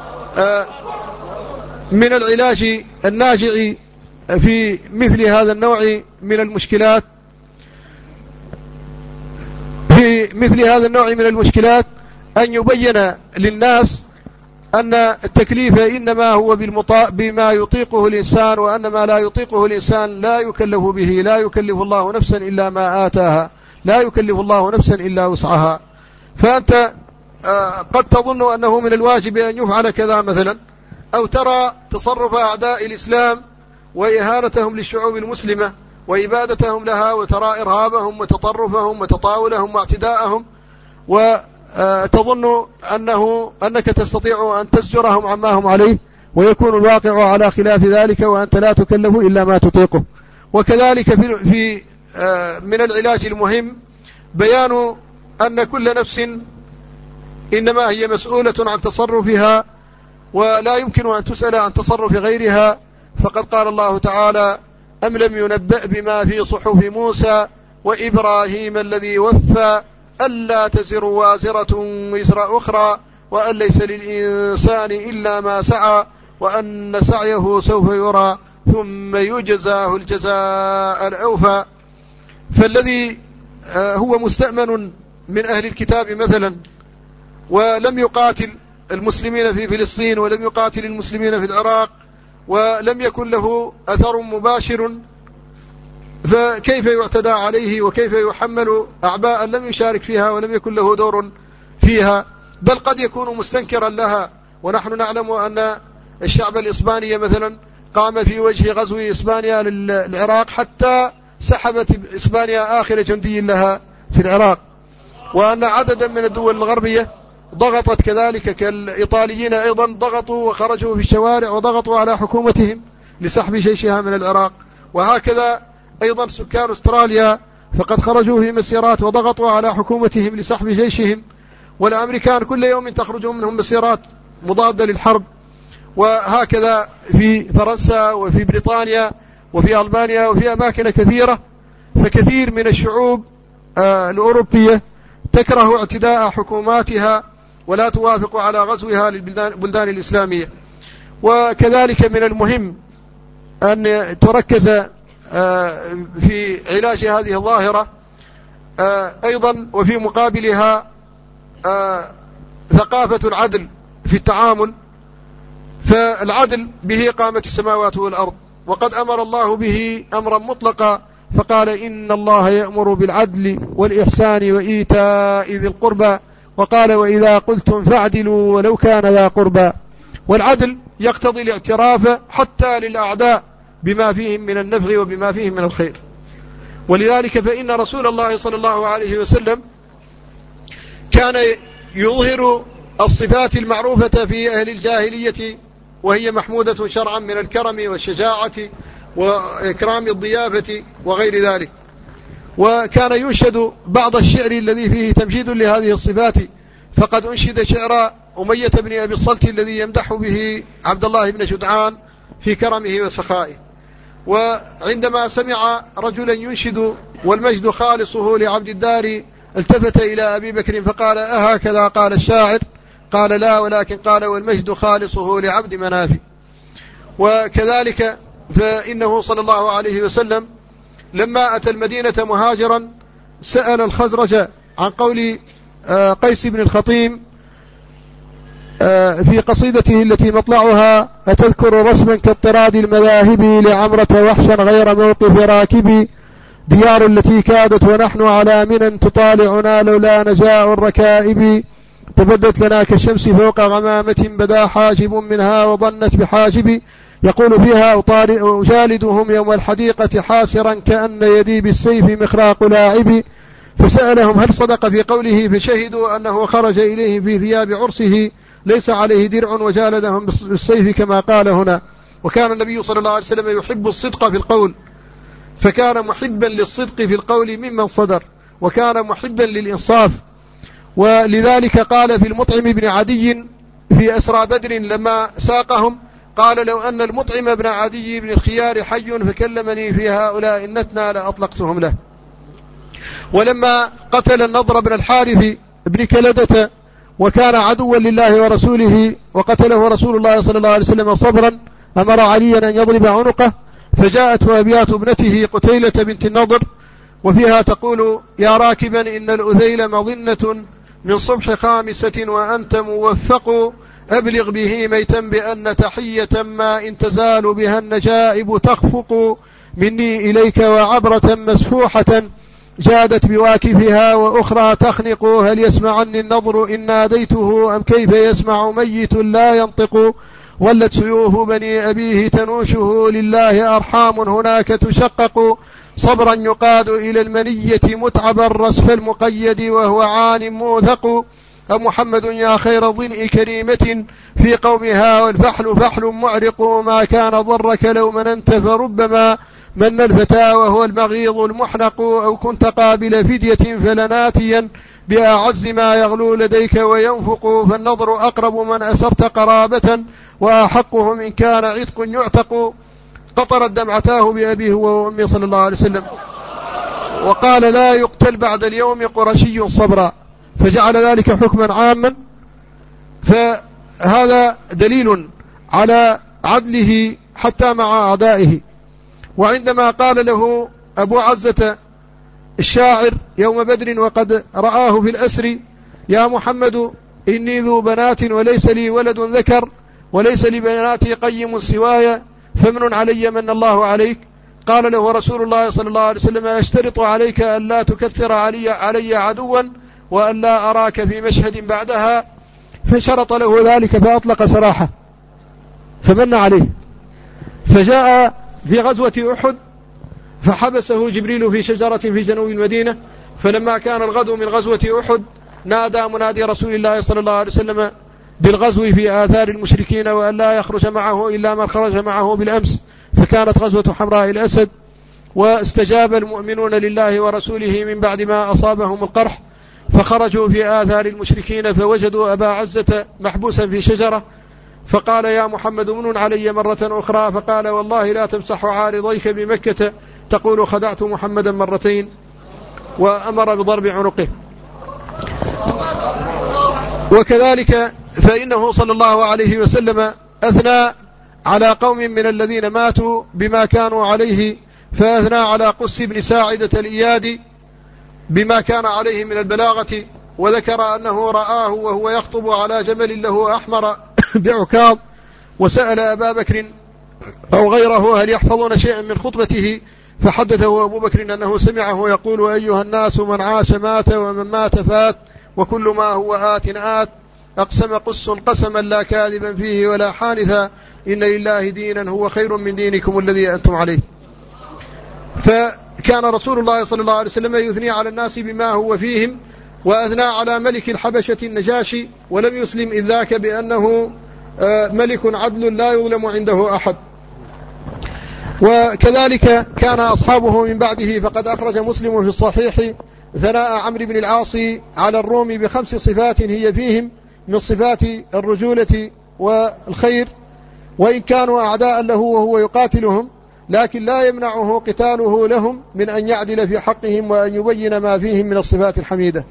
Speaker 1: من العلاج الناجع في مثل هذا النوع من المشكلات في مثل هذا النوع من المشكلات أن يبين للناس أن التكليف إنما هو بما يطيقه الإنسان، وأن ما لا يطيقه الإنسان لا يكلف به. لا يكلف الله نفسا إلا ما آتاها، لا يكلف الله نفسا إلا وسعها. فأنت قد تظن أنه من الواجب أن يفعل كذا مثلا، أو ترى تصرف أعداء الإسلام وإهانتهم للشعوب المسلمة وإبادتهم لها، وترى إرهابهم وتطرفهم وتطاولهم واعتداءهم، وتظن أنه أنك تستطيع أن تزجرهم عما هم عليه، ويكون الواقع على خلاف ذلك وأنت لا تكلف إلا ما تطيقه. وكذلك في من العلاج المهم بيان أن كل نفس إنما هي مسؤولة عن تصرفها، ولا يمكن أن تسأل عن تصرف غيرها. فقد قال الله تعالى: أم لم ينبأ بما في صحف موسى وإبراهيم الذي وفى ألا تزر وازرة وزر أخرى وأن ليس للإنسان إلا ما سعى وأن سعيه سوف يرى ثم يجزاه الجزاء الأوفى. فالذي هو مستأمن من أهل الكتاب مثلا ولم يقاتل المسلمين في فلسطين ولم يقاتل المسلمين في العراق ولم يكن له أثر مباشر، فكيف يعتدى عليه وكيف يحمل أعباء لم يشارك فيها ولم يكن له دور فيها، بل قد يكون مستنكرا لها. ونحن نعلم أن الشعب الإسباني مثلا قام في وجه غزو إسبانيا للعراق حتى سحبت إسبانيا آخر جندي لها في العراق، وأن عددا من الدول الغربية ضغطت كذلك كالإيطاليين أيضا ضغطوا وخرجوا في الشوارع وضغطوا على حكومتهم لسحب جيشها من العراق. وهكذا أيضا سكان أستراليا فقد خرجوا في مسيرات وضغطوا على حكومتهم لسحب جيشهم، والأمريكان كل يوم تخرج منهم مسيرات مضادة للحرب. وهكذا في فرنسا وفي بريطانيا وفي ألبانيا وفي أماكن كثيرة. فكثير من الشعوب الأوروبية تكره اعتداء حكوماتها ولا توافق على غزوها للبلدان الإسلامية. وكذلك من المهم أن تركز في علاج هذه الظاهرة أيضا وفي مقابلها ثقافة العدل في التعامل. فالعدل به قامت السماوات والأرض، وقد أمر الله به أمرا مطلقا فقال: إن الله يأمر بالعدل والإحسان وإيتاء ذي القربى، وقال: وإذا قلتم فاعدلوا ولو كان ذا قربى. والعدل يقتضي الاعتراف حتى للأعداء بما فيهم من النفع وبما فيهم من الخير. ولذلك فإن رسول الله صلى الله عليه وسلم كان يظهر الصفات المعروفة في أهل الجاهلية وهي محمودة شرعا من الكرم والشجاعة وإكرام الضيافة وغير ذلك. وكان ينشد بعض الشعر الذي فيه تمجيد لهذه الصفات، فقد أنشد شعر أمية بن أبي الصلت الذي يمدح به عبد الله بن جدعان في كرمه وسخائه. وعندما سمع رجلا ينشد والمجد خالصه لعبد الدار التفت إلى أبي بكر فقال: أهكذا قال الشاعر؟ قال: لا، ولكن قال: والمجد خالصه لعبد مناف. وكذلك فإنه صلى الله عليه وسلم لما أتى المدينة مهاجرا سأل الخزرج عن قول قيس بن الخطيم في قصيدته التي مطلعها: أتذكر رسما كاضطراد المذاهب لعمرة وحشا غير موقف راكب، ديار التي كادت ونحن على منى تطالعنا لولا نجاء الركائب، تبدت لنا كالشمس فوق غمامة بدا حاجب منها وظنت بحاجب، يقول فيها: أجالدهم يوم الحديقة حاسرا كأن يدي بالسيف مخراق لاعب. فسألهم هل صدق في قوله، فشهدوا أنه خرج إليه في ثياب عرسه ليس عليه درع وجالدهم بالسيف كما قال هنا. وكان النبي صلى الله عليه وسلم يحب الصدق في القول، فكان محبا للصدق في القول ممن صدر، وكان محبا للإنصاف. ولذلك قال في المطعم بن عدي في أسرى بدر لما ساقهم، قال: لو أن المطعم بن عدي بن الخيار حي فكلمني في هؤلاء النتنى لأطلقتهم له. ولما قتل النضر بن الحارث بن كلدة وكان عدوا لله ورسوله وقتله رسول الله صلى الله عليه وسلم صبرا، أمر عليا أن يضرب عنقه، فجاءت أبيات ابنته قتيلة بنت النضر وفيها تقول: يا راكبا إن الأذيل مظنة من صبح خامسة وأنت موفق، أبلغ به ميتا بأن تحية ما إن تزال بها النجائب تخفق، مني إليك وعبرة مسفوحة جادت بواكفها وأخرى تخنق هل يسمعني النظر إن ناديته أم كيف يسمع ميت لا ينطق ولت سيوف بني أبيه تنوشه لله أرحام هناك تشقق صبرا يقاد إلى المنية متعب الرسف المقيد وهو عان موثق محمد يا خير ضنء كريمة في قومها والفحل فحل معرق ما كان ضرك لو مننت فربما من الفتى وهو المغيظ المحنق أو كنت قابل فدية فلناتيا بأعز ما يغلو لديك وينفق فالنظر أقرب من أسرت قرابة وأحقهم إن كان عتق يعتق قطرت دمعتاه بأبيه وأمي صلى الله عليه وسلم وقال لا يقتل بعد اليوم قرشي صبرا فجعل ذلك حكما عاما. فهذا دليل على عدله حتى مع أعدائه. وعندما قال له أبو عزة الشاعر يوم بدر وقد رآه في الأسر يا محمد إني ذو بنات وليس لي ولد ذكر وليس لبناتي قيم سواي فمن علي من الله عليك قال له رسول الله صلى الله عليه وسلم أشترط عليك أن لا تكثر علي, علي عدوا وأن لا أراك في مشهد بعدها فشرط له ذلك فأطلق سراحه فمن عليه. فجاء في غزوة أحد فحبسه جبريل في شجرة في جنوب المدينة فلما كان الغد من غزوة أحد نادى منادي رسول الله صلى الله عليه وسلم بالغزو في آثار المشركين وأن لا يخرج معه إلا من خرج معه بالأمس فكانت غزوة حمراء الأسد. واستجاب المؤمنون لله ورسوله من بعد ما أصابهم القرح فخرجوا في آثار المشركين فوجدوا أبا عزة محبوسا في شجرة فقال يا محمد من علي مرة أخرى فقال والله لا تمسح عارضيك بمكة تقول خدعت محمدا مرتين وأمر بضرب عنقه. وكذلك فإنه صلى الله عليه وسلم أثنى على قوم من الذين ماتوا بما كانوا عليه فأثنى على قس بن ساعدة الإيادي بما كان عليه من البلاغة وذكر أنه رآه وهو يخطب على جمل له أحمر بعكاظ وسأل أبا بكر أو غيره هل يحفظون شيئا من خطبته فحدثه أبو بكر أنه سمعه يقول أيها الناس من عاش مات ومن مات فات وكل ما هو آت آت أقسم قس قسما لا كاذبا فيه ولا حانثا إن لله دينا هو خير من دينكم الذي أنتم عليه. فكان رسول الله صلى الله عليه وسلم يثني على الناس بما هو فيهم وأثنى على ملك الحبشة النجاشي ولم يسلم إذ ذاك بأنه ملك عدل لا يظلم عنده أحد. وكذلك كان أصحابه من بعده فقد أخرج مسلم في الصحيح ثناء عمرو بن العاص على الروم بخمس صفات هي فيهم من صفات الرجولة والخير وإن كانوا أعداء له وهو يقاتلهم لكن لا يمنعه قتاله لهم من أن يعدل في حقهم وأن يبين ما فيهم من الصفات الحميدة.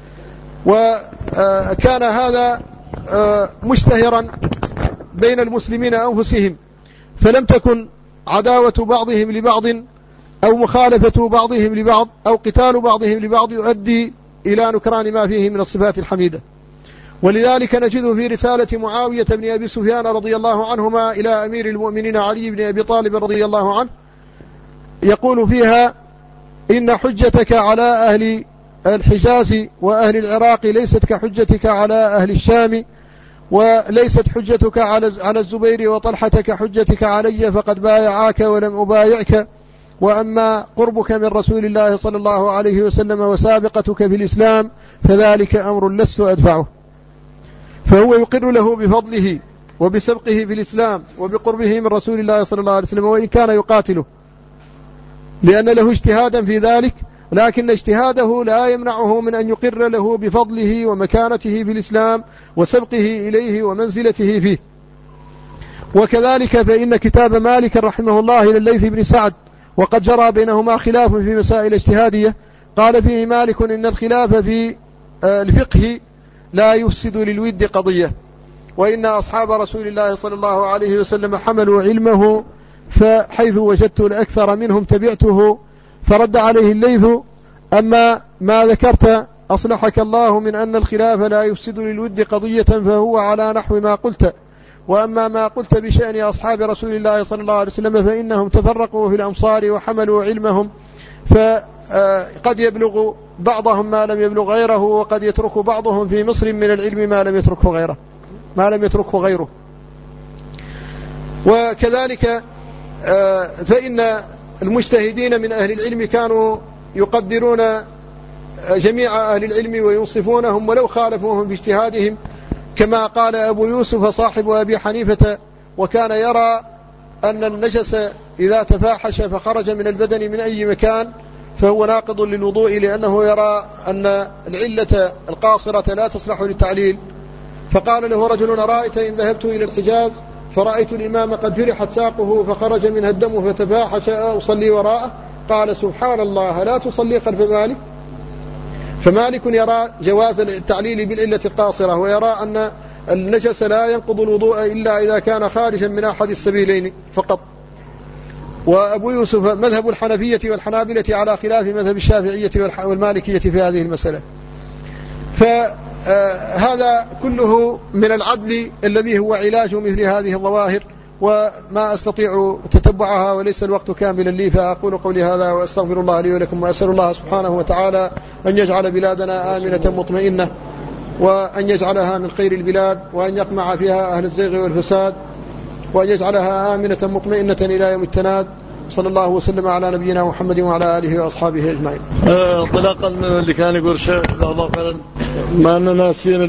Speaker 1: وكان هذا مشتهرا بين المسلمين أنفسهم فلم تكن عداوة بعضهم لبعض أو مخالفة بعضهم لبعض أو قتال بعضهم لبعض يؤدي إلى نكران ما فيه من الصفات الحميدة. ولذلك نجد في رسالة معاوية بن أبي سفيان رضي الله عنهما إلى أمير المؤمنين علي بن أبي طالب رضي الله عنه يقول فيها إن حجتك على أهل الحجاز وأهل العراق ليست كحجتك على أهل الشام وليست حجتك على الزبير وطلحة كحجتك علي فقد بايعاك ولم أبايعك وأما قربك من رسول الله صلى الله عليه وسلم وسابقتك في الإسلام فذلك أمر لست أدفعه. فهو يقر له بفضله وبسبقه في الإسلام وبقربه من رسول الله صلى الله عليه وسلم وإن كان يقاتله لأن له اجتهادا في ذلك لكن اجتهاده لا يمنعه من أن يقر له بفضله ومكانته في الإسلام وسبقه إليه ومنزلته فيه. وكذلك فإن كتاب مالك رحمه الله إلى الليث بن سعد وقد جرى بينهما خلاف في مسائل اجتهادية قال فيه مالك إن الخلاف في الفقه لا يفسد للود قضية وإن أصحاب رسول الله صلى الله عليه وسلم حملوا علمه فحيث وجدت الأكثر منهم تبعته. فرد عليه الليث أما ما ذكرت أصلحك الله من أن الخلاف لا يفسد للود قضية فهو على نحو ما قلت وأما ما قلت بشأن أصحاب رسول الله صلى الله عليه وسلم فإنهم تفرقوا في الأمصار وحملوا علمهم قد يبلغ بعضهم ما لم يبلغ غيره، وقد يترك بعضهم في مصر من العلم ما لم يتركه غيره ما لم يتركه غيره. وكذلك فإن المجتهدين من أهل العلم كانوا يقدرون جميع أهل العلم وينصفونهم ولو خالفوهم باجتهادهم، كما قال أبو يوسف صاحب أبي حنيفة: وكان يرى أن النجس إذا تفاحش فخرج من البدن من أي مكان فهو ناقض للوضوء، لأنه يرى أن العلة القاصرة لا تصلح للتعليل. فقال له رجل: أرأيت إن ذهبت إلى الحجاز فرأيت الإمام قد جرحت ساقه فخرج منها الدم فتفاحش أصلي وراءه؟ قال: سبحان الله، لا تصلي خلف مالك. فمالك يرى جواز التعليل بالعلة القاصرة، ويرى أن النجس لا ينقض الوضوء إلا إذا كان خارجا من أحد السبيلين فقط. وأبو يوسف مذهب الحنفية والحنابلة على خلاف مذهب الشافعية والمالكية في هذه المسألة. فهذا كله من العدل الذي هو علاج مثل هذه الظواهر، وما أستطيع تتبعها وليس الوقت كاملا لي، فأقول قولي هذا وأستغفر الله لي ولكم، وأسأل الله سبحانه وتعالى أن يجعل بلادنا آمنة مطمئنة، وأن يجعلها من خير البلاد، وأن يقمع فيها أهل الزيغ والفساد، وأن يجعلها آمنة مطمئنة إلى يوم التناد. صلى الله وسلم على نبينا محمد وعلى آله وأصحابه أجمعين.
Speaker 2: انطلاقا من اللي كان يقول شيء جزاه الله خيرا، ما أننا ناسين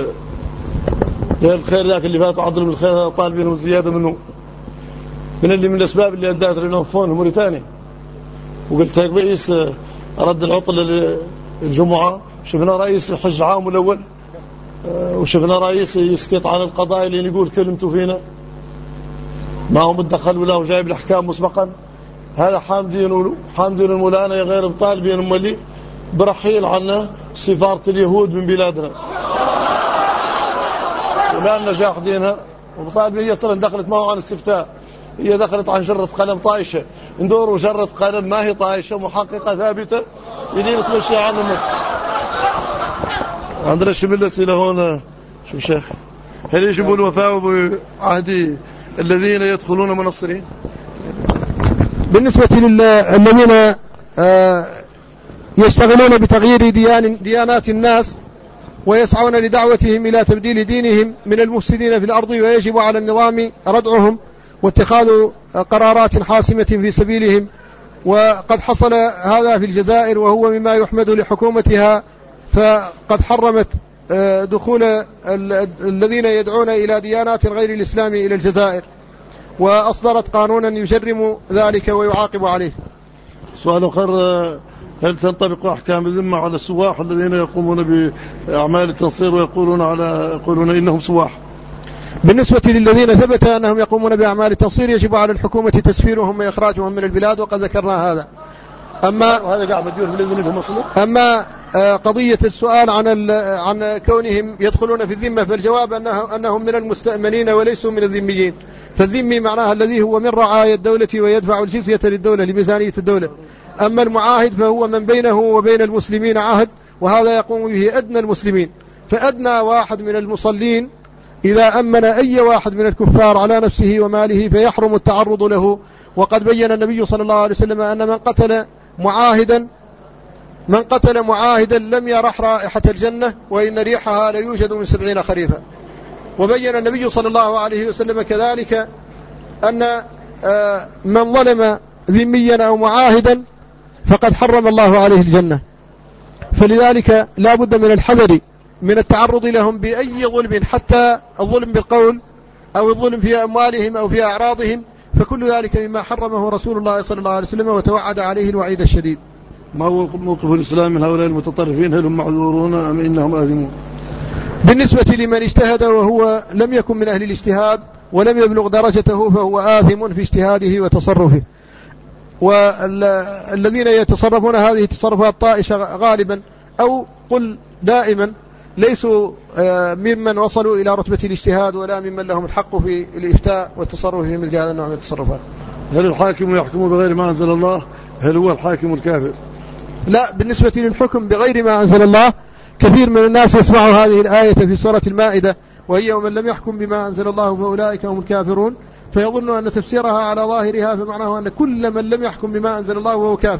Speaker 2: الخير ذاك اللي فات وعضل بالخير طالبين وزيادة منه، من اللي من الأسباب اللي أدت لنوفون موريتانيا. وقلت هيك رئيس رد العطل للجمعة، شفنا رئيس حج عام الأول، وشفنا رئيس يسكت عن القضايا اللي يقول كلمته فينا، ما هو متدخل ولا هو جايب الأحكام مسبقا. هذا حامدين حامدين المولانا غير طالبين أمالي برحيل عنا سفارة اليهود من بلادنا، ولا نجاح دينها. وطالبين هي أصلا دخلت ما هو عن استفتاء، هي دخلت عن جرة قلم طائشة، ندوروا جرة قلم ما هي طائشة محققة ثابتة يدين تمشي عنهم. عندنا شمل أسئلة هون. شوف شيخ، هل يجب الوفاء بعهد الذين يدخلون منصرين؟
Speaker 1: بالنسبة للذين يشتغلون بتغيير ديان ديانات الناس ويسعون لدعوتهم إلى تبديل دينهم من المفسدين في الأرض، ويجب على النظام ردعهم واتخاذ قرارات حاسمة في سبيلهم. وقد حصل هذا في الجزائر، وهو مما يحمد لحكومتها، فقد حرمت دخول الذين يدعون إلى ديانات غير الإسلام إلى الجزائر، وأصدرت قانونا يجرم ذلك ويعاقب عليه.
Speaker 2: سؤال آخر: هل تنطبق أحكام الذمة على السواح الذين يقومون بأعمال التنصير ويقولون على يقولون إنهم سواح؟
Speaker 1: بالنسبة للذين ثبت أنهم يقومون بأعمال التنصير يجب على الحكومة تسفيرهم وإخراجهم من البلاد، وقد ذكرنا هذا. أما
Speaker 2: هذا قاعد مدير في الذمة أصلا.
Speaker 1: أما قضية السؤال عن عن كونهم يدخلون في الذمة، فالجواب أنه أنهم من المستأمنين وليسوا من الذميين. فالذمي معناها الذي هو من رعايا الدولة ويدفع الجزية للدولة لميزانية الدولة. أما المعاهد فهو من بينه وبين المسلمين عهد، وهذا يقوم به أدنى المسلمين. فأدنى واحد من المصلين إذا أمن أي واحد من الكفار على نفسه وماله فيحرم التعرض له. وقد بين النبي صلى الله عليه وسلم أن من قتل معاهدا من قتل معاهدا لم يرح رائحة الجنة، وإن ريحها لا يوجد من سبعين خريفا. وبين النبي صلى الله عليه وسلم كذلك أن من ظلم ذميا أو معاهدا فقد حرم الله عليه الجنة. فلذلك لا بد من الحذر من التعرض لهم بأي ظلم، حتى الظلم بالقول أو الظلم في أموالهم أو في أعراضهم، فكل ذلك مما حرمه رسول الله صلى الله عليه وسلم وتوعد عليه الوعيد الشديد.
Speaker 2: ما هو موقف الإسلام من هؤلاء المتطرفين؟ هل هم معذورون أم إنهم آثمون؟
Speaker 1: بالنسبة لمن اجتهد وهو لم يكن من أهل الاجتهاد ولم يبلغ درجته فهو آثم في اجتهاده وتصرفه. والذين يتصرفون هذه التصرفات طائشة غالبا أو قل دائما ليسوا ممن وصلوا إلى رتبة الاجتهاد ولا ممن لهم الحق في الإفتاء والتصرف في مثل هذا النوع من التصرفات.
Speaker 2: هل الحاكم يحكم بغير ما أنزل الله؟ هل هو الحاكم الكافر؟
Speaker 1: لا، بالنسبة للحكم بغير ما أنزل الله كثير من الناس يسمعوا هذه الآية في سورة المائدة، وهي ومن لم يحكم بما أنزل الله فأولئك هم الكافرون، فيظن أن تفسيرها على ظاهرها فمعناه أن كل من لم يحكم بما أنزل الله وهو كافر.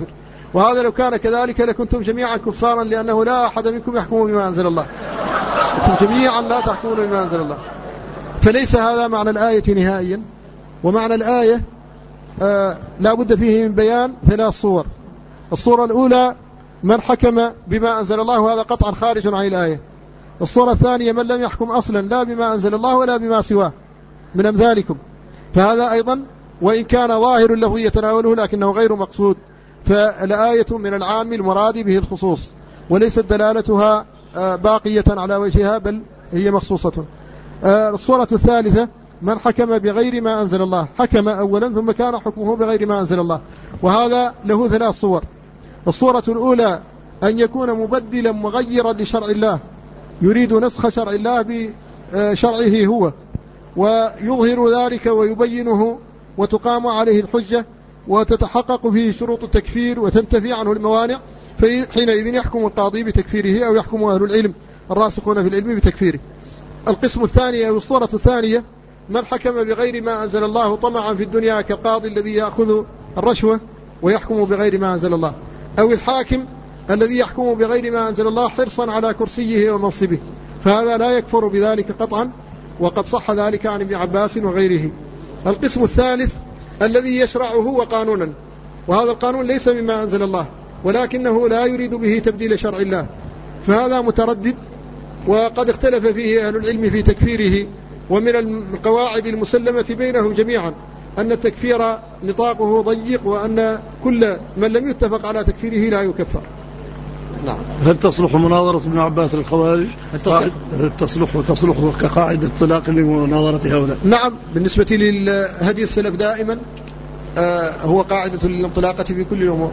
Speaker 1: وهذا لو كان كذلك لكنتم جميعا كفارا، لأنه لا أحد منكم يحكم بما أنزل الله، أنتم جميعا لا تحكمون بما أنزل الله. فليس هذا معنى الآية نهائيا. ومعنى الآية آه لا بد فيه من بيان ثلاث صور. الصورة الأولى من حكم بما أنزل الله، وهذا قطعا خارج عن الآية. الصورة الثانية من لم يحكم أصلا لا بما أنزل الله ولا بما سواه من أمثالكم، فهذا أيضا وإن كان ظاهر اللفظ يتناوله لكنه غير مقصود، فالآية من العام المراد به الخصوص، وليست دلالتها باقية على وجهها بل هي مخصوصة. الصورة الثالثة من حكم بغير ما أنزل الله، حكم أولا ثم كان حكمه بغير ما أنزل الله، وهذا له ثلاث صور. الصورة الأولى أن يكون مبدلا مغيرا لشرع الله، يريد نسخ شرع الله بشرعه هو، ويظهر ذلك ويبينه وتقام عليه الحجة وتتحقق فيه شروط التكفير وتنتفي عنه الموانع، فحينئذ يحكم القاضي بتكفيره أو يحكم أهل العلم الراسخون في العلم بتكفيره. القسم الثاني أو الصورة الثانية من حكم بغير ما أنزل الله طمعا في الدنيا، كالقاضي الذي يأخذ الرشوة ويحكم بغير ما أنزل الله، أو الحاكم الذي يحكم بغير ما أنزل الله حرصا على كرسيه ومنصبه، فهذا لا يكفر بذلك قطعا، وقد صح ذلك عن ابن عباس وغيره. القسم الثالث الذي يشرعه هو قانونا، وهذا القانون ليس مما أنزل الله ولكنه لا يريد به تبديل شرع الله، فهذا متردد، وقد اختلف فيه أهل العلم في تكفيره. ومن القواعد المسلمة بينهم جميعا أن التكفير نطاقه ضيق، وأن كل من لم يتفق على تكفيره لا يكفر.
Speaker 2: نعم. هل تصلح مناظرة ابن عباس للخوارج؟ هل تصلح وتصلح كقاعدة طلاق لمناظرة هؤلاء؟
Speaker 1: نعم، بالنسبة للهدي السلف دائما آه هو قاعدة للانطلاقة في كل الأمور،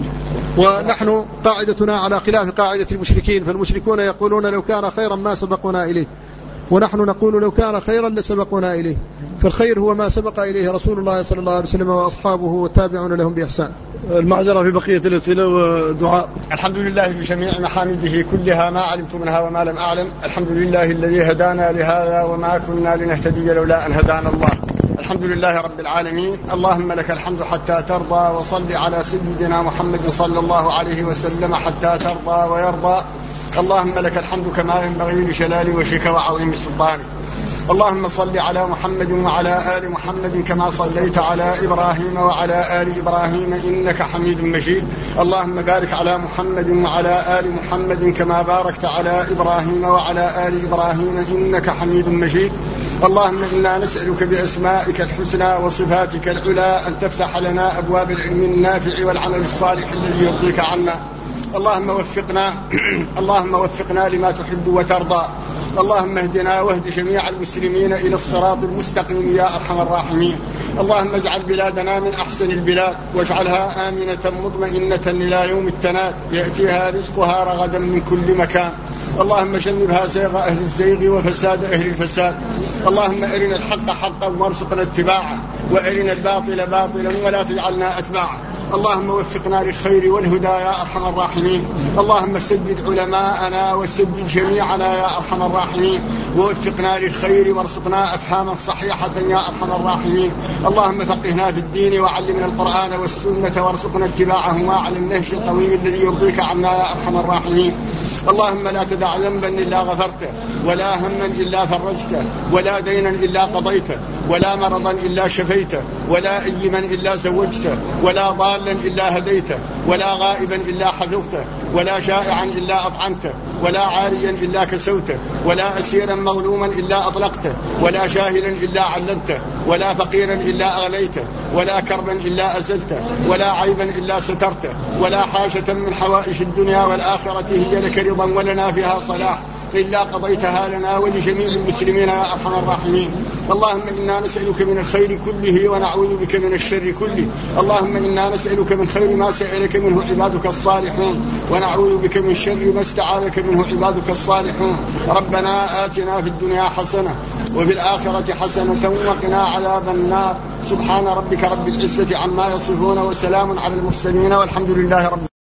Speaker 1: ونحن قاعدتنا على خلاف قاعدة المشركين، فالمشركون يقولون لو كان خيرا ما سبقنا إليه، ونحن نقول لو كان خيرا لسبقنا إليه، فالخير هو ما سبق إليه رسول الله صلى الله عليه وسلم وأصحابه والتابعون لهم بإحسان.
Speaker 2: المعذرة في بقية الأسئلة ودعاء.
Speaker 3: الحمد لله بجميع محامده كلها ما علمت منها وما لم أعلم. الحمد لله الذي هدانا لهذا وما كنا لنهتدي لولا أن هدانا الله. الحمد لله رب العالمين. اللهم لك الحمد حتى ترضى، وصل على سيدنا محمد صلى الله عليه وسلم حتى ترضى ويرضى. اللهم لك الحمد كما ينبغي لجلال وجهك وعظيم سلطانك. اللهم صل على محمد وعلى آل محمد كما صليت على إبراهيم وعلى آل إبراهيم إنك حميد مجيد. اللهم بارك على محمد وعلى آل محمد كما باركت على إبراهيم وعلى آل إبراهيم إنك حميد مجيد. اللهم إنا نسألك بأسمائك الحسنى وصفاتك العلى أن تفتح لنا أبواب العلم النافع والعمل الصالح الذي يرضيك عنا. اللهم وفقنا اللهم وفقنا لما تحب وترضى. اللهم اهدنا واهد جميع المسلمين إلى الصراط المستقيم يا أرحم الراحمين. اللهم اجعل بلادنا من أحسن البلاد، واجعلها آمنة مطمئنة إلى يوم التناد يأتيها رزقها رغدا من كل مكان. اللهم جنبها زيغ أهل الزيغ وفساد أهل الفساد. اللهم أرنا الحق حقا وارزقنا اتباعه، وأرنا الباطل باطلا ولا تجعلنا أتباعه. اللهم وفقنا للخير والهدى يا أرحم الراحمين. اللهم سدد علماءنا وسدد جميعنا يا أرحم الراحمين، ووفقنا للخير وارزقنا أفهاما صحيحة يا أرحم الراحمين. اللهم فقهنا في الدين وعلمنا القرآن والسنة وارزقنا اتباعهما على النهج القويم الذي يرضيك عنا يا أرحم الراحمين. اللهم لا تدع ذنبا إلا غفرته، ولا هما إلا فرجته، ولا دينا إلا قضيته، ولا مرضا إلا شفيته، ولا أيما إلا زوجته، ولا ضالا إلا هديته، ولا غائبا إلا حفظته، ولا جائعا إلا أطعمته، ولا عاريا إلا كسوته، ولا أسيرا مظلوما إلا أطلقته، ولا جاهلا إلا علمته، ولا فقيرا إلا أغنيته، ولا كربا إلا أزلته، ولا عيبا إلا سترته، ولا حاجة من حوائج الدنيا والآخرة هي لك رضا ولنا فيها صلاح إلا قضيتها لنا ولجميع المسلمين يا أرحم الراحمين. اللهم إنا نسألك من الخير كله ونعوذ بك من الشر كله. اللهم إنا نسألك من خير ما سألك منه عبادك الصالحون، ونعوذ بك من شر ما استعاذك منه عبادك الصالحون. ربنا آتنا في الدنيا حسنة وفي الآخرة حسنة وقنا عذاب النار. سبحان ربك رب العزة عما يصفون، وسلام على المرسلين، والحمد لله رب